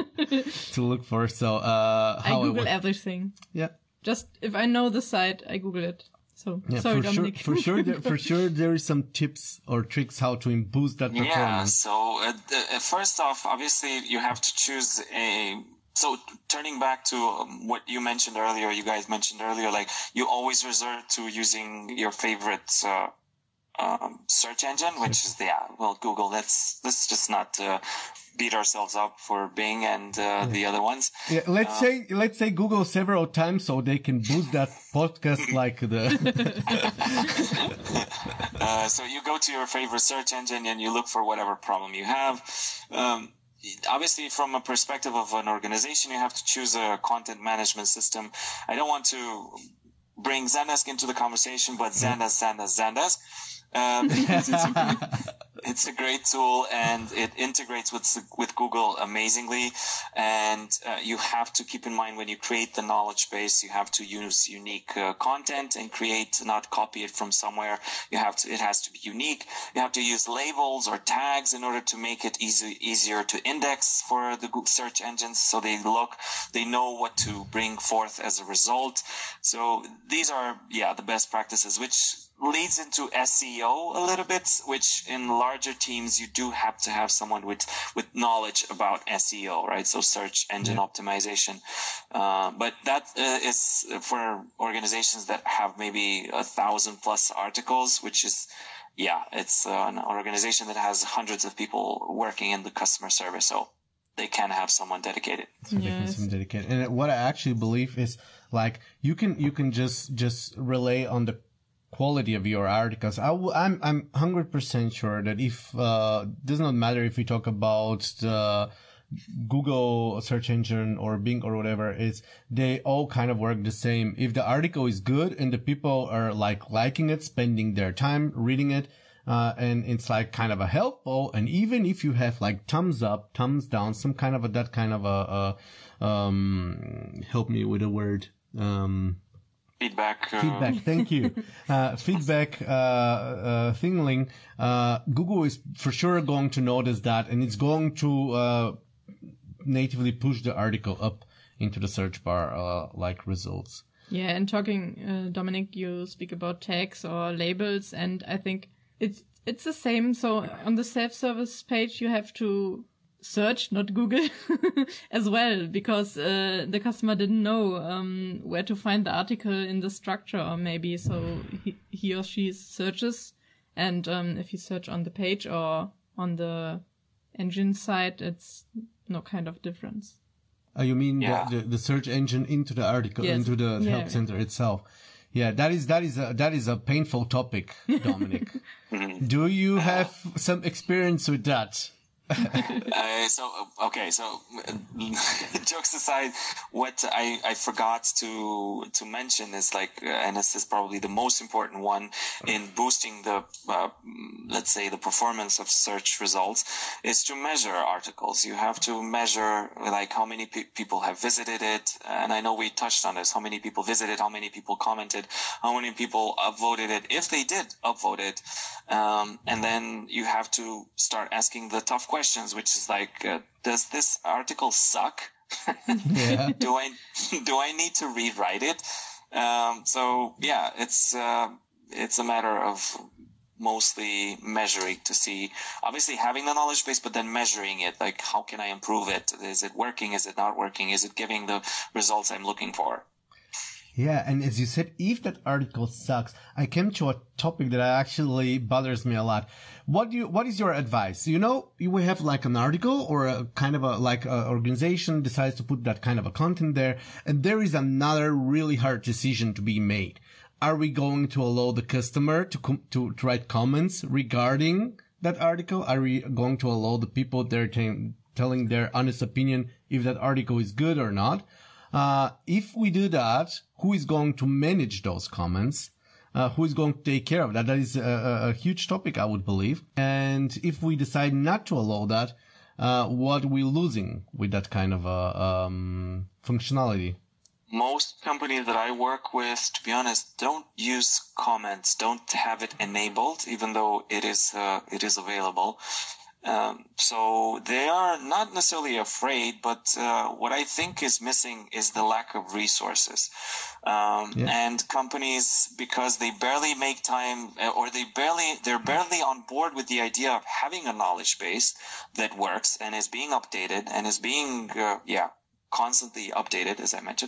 to look for. So, uh, how I Google everything. Yeah. Just if I know the site, I Google it. So, yeah, sorry, for Dominic. Sure, for sure, there, for sure, there is some tips or tricks how to boost that performance. Yeah. So, uh, the, uh, first off, obviously, you have to choose a. So turning back to um, what you mentioned earlier, you guys mentioned earlier, like you always resort to using your favorite. Uh, Um, search engine, which is the yeah, well, Google. Let's let's just not uh, beat ourselves up for Bing and uh, yeah. the other ones. Yeah, let's uh, say let's say Google several times so they can boost that podcast like the. uh, so you go to your favorite search engine and you look for whatever problem you have. Um, Obviously, from a perspective of an organization, you have to choose a content management system. I don't want to bring Zendesk into the conversation, but Zendesk, Zendesk, Zendesk. Um, it's, a, it's a great tool and it integrates with with Google amazingly. And uh, you have to keep in mind when you create the knowledge base, you have to use unique uh, content and create, not copy it from somewhere. You have to, it has to be unique. You have to use labels or tags in order to make it easy, easier to index for the Google search engines. So they look, they know what to bring forth as a result. So these are, yeah, the best practices, which leads into S E O a little bit, which in larger teams, you do have to have someone with, with knowledge about S E O, right? So search engine yeah. optimization. Uh, but that uh, is for organizations that have maybe a thousand plus articles, which is, yeah, it's uh, an organization that has hundreds of people working in the customer service. So they can have someone dedicated. So they yes. can someone dedicated. And what I actually believe is like, you can, you can just, just rely on the quality of your articles. I w- I'm I'm one hundred percent sure that if uh does not matter if we talk about the Google search engine or Bing or whatever, is they all kind of work the same. If the article is good and the people are like liking it, spending their time reading it, uh and it's like kind of a helpful, and even if you have like thumbs up, thumbs down, some kind of a that kind of a, a um help me with a word um Feedback. Uh... Feedback. Thank you. Uh, feedback, uh, uh, thingling. Uh, Google is for sure going to notice that, and it's going to, uh, natively push the article up into the search bar, uh, like results. Yeah. And talking, uh, Dominic, you speak about tags or labels, and I think it's, it's the same. So on the self-service page, you have to search, not Google, as well, because uh, the customer didn't know um, where to find the article in the structure, or maybe so he, he or she searches, and um, if you search on the page or on the engine side, it's no kind of difference. Oh, you mean yeah. the, the the search engine into the article, yes. into the yeah. help center itself? Yeah, that is that is a that is a painful topic, Dominic. Do you have some experience with that? uh, so okay, so jokes aside, what I, I forgot to to mention is like, uh, and this is probably the most important one in boosting the uh, let's say the performance of search results, is to measure articles. You have to measure like how many pe- people have visited it, and I know we touched on this. How many people visited? How many people commented? How many people upvoted it? If they did upvote it, um, and then you have to start asking the tough questions, which is like, uh, does this article suck? Yeah. do I do I need to rewrite it? Um, so yeah, it's uh, it's a matter of mostly measuring to see, obviously having the knowledge base, but then measuring it, like how can I improve it? Is it working? Is it not working? Is it giving the results I'm looking for? Yeah, and as you said, if that article sucks, I came to a topic that actually bothers me a lot. What do you, what is your advice? You know, we have like an article or a kind of a, like a organization decides to put that kind of a content there, and there is another really hard decision to be made. Are we going to allow the customer to com- to, to write comments regarding that article? Are we going to allow the people they're t- telling their honest opinion if that article is good or not? Uh, if we do that, who is going to manage those comments? Uh, who is going to take care of that? That is a, a huge topic, I would believe. And if we decide not to allow that, uh, what are we losing with that kind of a, um, functionality? Most companies that I work with, to be honest, don't use comments, don't have it enabled, even though it is, uh, it is available. Um, so they are not necessarily afraid, but uh, what I think is missing is the lack of resources. Um, yeah. And companies, because they barely make time, or they barely, they're barely on board with the idea of having a knowledge base that works and is being updated and is being, uh, yeah, constantly updated, as I mentioned.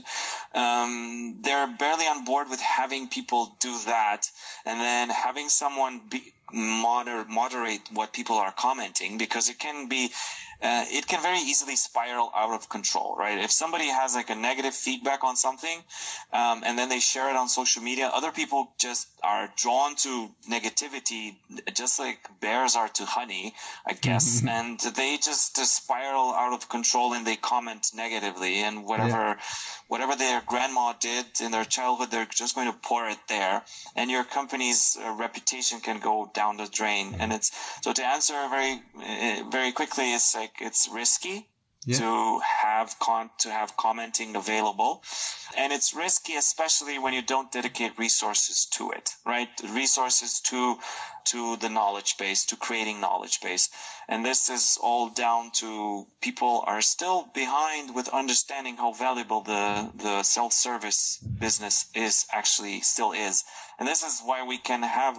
Um, they're barely on board with having people do that, and then having someone be moder- moderate what people are commenting, because it can be, uh, it can very easily spiral out of control, right? If somebody has like a negative feedback on something, um, and then they share it on social media, other people just are drawn to negativity, just like bears are to honey, I guess, and they just, just spiral out of control and they comment negatively, and whatever, yeah. whatever their grandma did in their childhood, they're just going to pour it there, and your company's uh, reputation can go down the drain. And it's, so to answer very, uh, very quickly, it's like, it's risky. Yeah. to have con to have commenting available, and it's risky especially when you don't dedicate resources to it, right? Resources to to the knowledge base, to creating knowledge base. And this is all down to people are still behind with understanding how valuable the the self-service business is, actually still is. And this is why we can have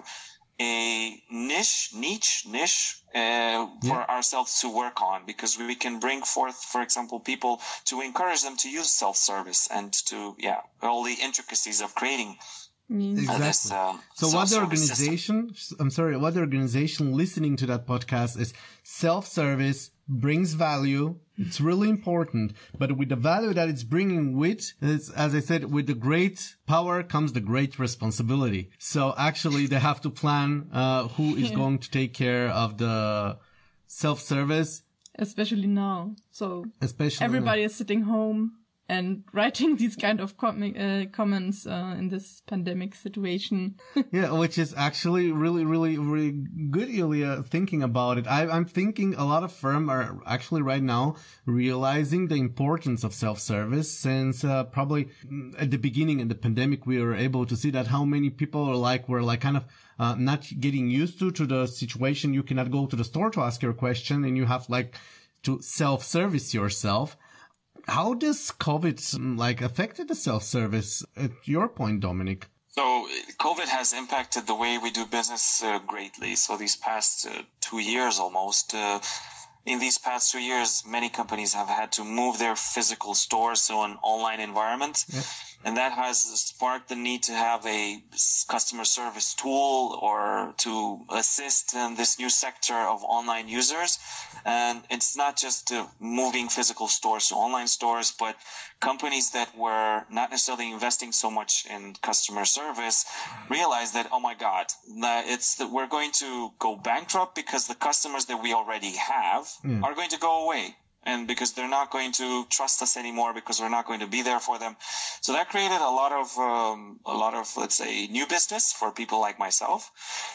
a niche, niche, niche uh, yeah. for ourselves to work on, because we can bring forth, for example, people to encourage them to use self-service and to, yeah, all the intricacies of creating. Exactly. Uh, this, uh, so what the organization, system. I'm sorry, what the organization listening to that podcast is self-service brings value. It's really important, but with the value that it's bringing with, it's, as I said, with the great power comes the great responsibility. So actually they have to plan, uh, who is yeah. going to take care of the self-service. Especially now. So Especially everybody now. is sitting home and writing these kind of com- uh, comments uh, in this pandemic situation. Yeah, which is actually really, really, really good, Ilya, thinking about it. I, I'm thinking a lot of firms are actually right now realizing the importance of self-service, since uh, probably at the beginning of the pandemic, we were able to see that how many people are like, were like kind of uh, not getting used to, to the situation. You cannot go to the store to ask your question, and you have like to self-service yourself. How does COVID like affected the self-service at your point, Dominic? So COVID has impacted the way we do business uh, greatly. So these past uh, two years almost, uh, in these past two years, many companies have had to move their physical stores to an online environment. Yeah. And that has sparked the need to have a customer service tool or to assist in this new sector of online users. And it's not just uh, moving physical stores to online stores, but companies that were not necessarily investing so much in customer service realized that, oh my God, it's that we're going to go bankrupt because the customers that we already have mm. are going to go away. And because they're not going to trust us anymore, because we're not going to be there for them. So that created a lot of, um, a lot of, let's say, new business for people like myself.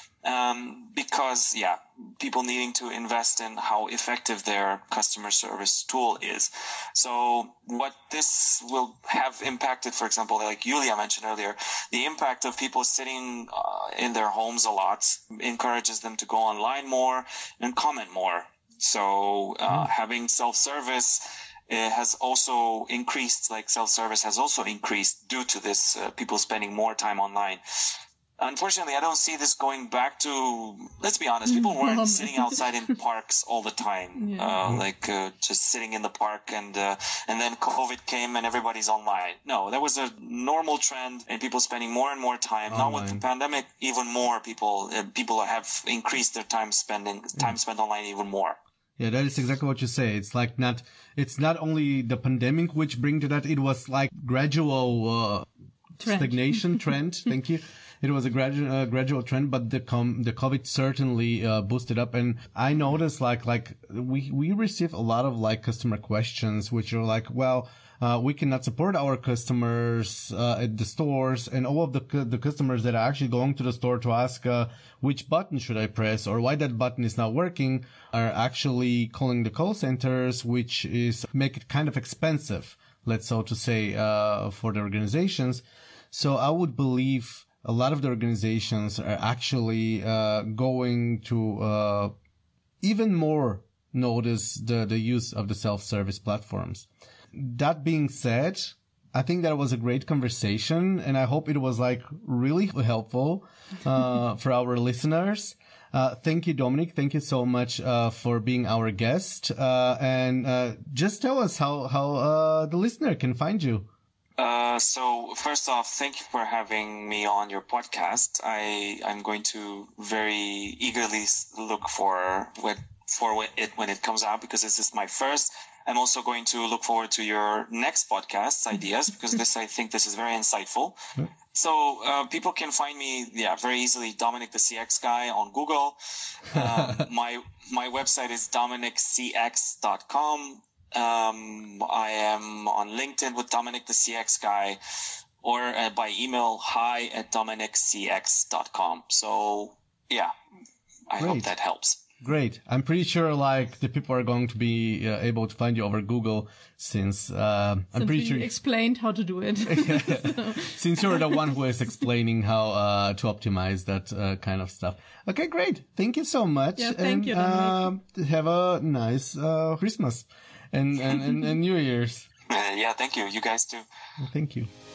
Um, because, yeah, people needing to invest in how effective their customer service tool is. So what this will have impacted, for example, like Yulia mentioned earlier, the impact of people sitting uh, in their homes a lot encourages them to go online more and comment more. So uh, mm. having self-service uh, has also increased, like self-service has also increased due to this, uh, people spending more time online. Unfortunately, I don't see this going back to, let's be honest, people weren't sitting outside in parks all the time, yeah. uh, like uh, just sitting in the park and uh, and then COVID came and everybody's online. No, that was a normal trend and people spending more and more time. Online. Now with the pandemic, even more people uh, people have increased their time spending time yeah. spent online even more. Yeah, that is exactly what you say. It's like not, it's not only the pandemic which bring to that. It was like gradual uh, trend. stagnation trend. Thank you. It was a gradual, uh, gradual trend, but the com- the COVID certainly uh, boosted up. And I noticed like like we we receive a lot of like customer questions, which are like, well, uh, we cannot support our customers uh, at the stores, and all of the cu- the customers that are actually going to the store to ask uh, which button should I press or why that button is not working are actually calling the call centers, which is make it kind of expensive, let's so to say, uh, for the organizations. So I would believe a lot of the organizations are actually uh, going to uh, even more notice the, the use of the self-service platforms. That being said, I think that was a great conversation, and I hope it was like really helpful uh, for our listeners. Uh, thank you, Dominic. Thank you so much uh, for being our guest. Uh, and uh, just tell us how, how uh, the listener can find you. Uh, so first off, thank you for having me on your podcast. I, I'm going to very eagerly look for what, for it when it comes out, because this is my first. I'm also going to look forward to your next podcast's ideas, because this, I think this is very insightful. So, uh, people can find me, yeah, very easily, Dominic the C X Guy on Google. Um, my, my website is dominic c x dot com. Um, I am on LinkedIn with Dominic the C X Guy, or uh, by email, hi at dominic c x dot com. So, yeah, I Great. hope that helps. Great. I'm pretty sure like the people are going to be uh, able to find you over Google since, uh, since I'm pretty we sure explained how to do it. so. Since you're the one who is explaining how, uh, to optimize that, uh, kind of stuff. Okay, great. Thank you so much. Yeah, thank and, you, Dominic. Uh, have a nice, uh, Christmas and, and, and, and New Year's. Uh, yeah, thank you. You guys too. Thank you.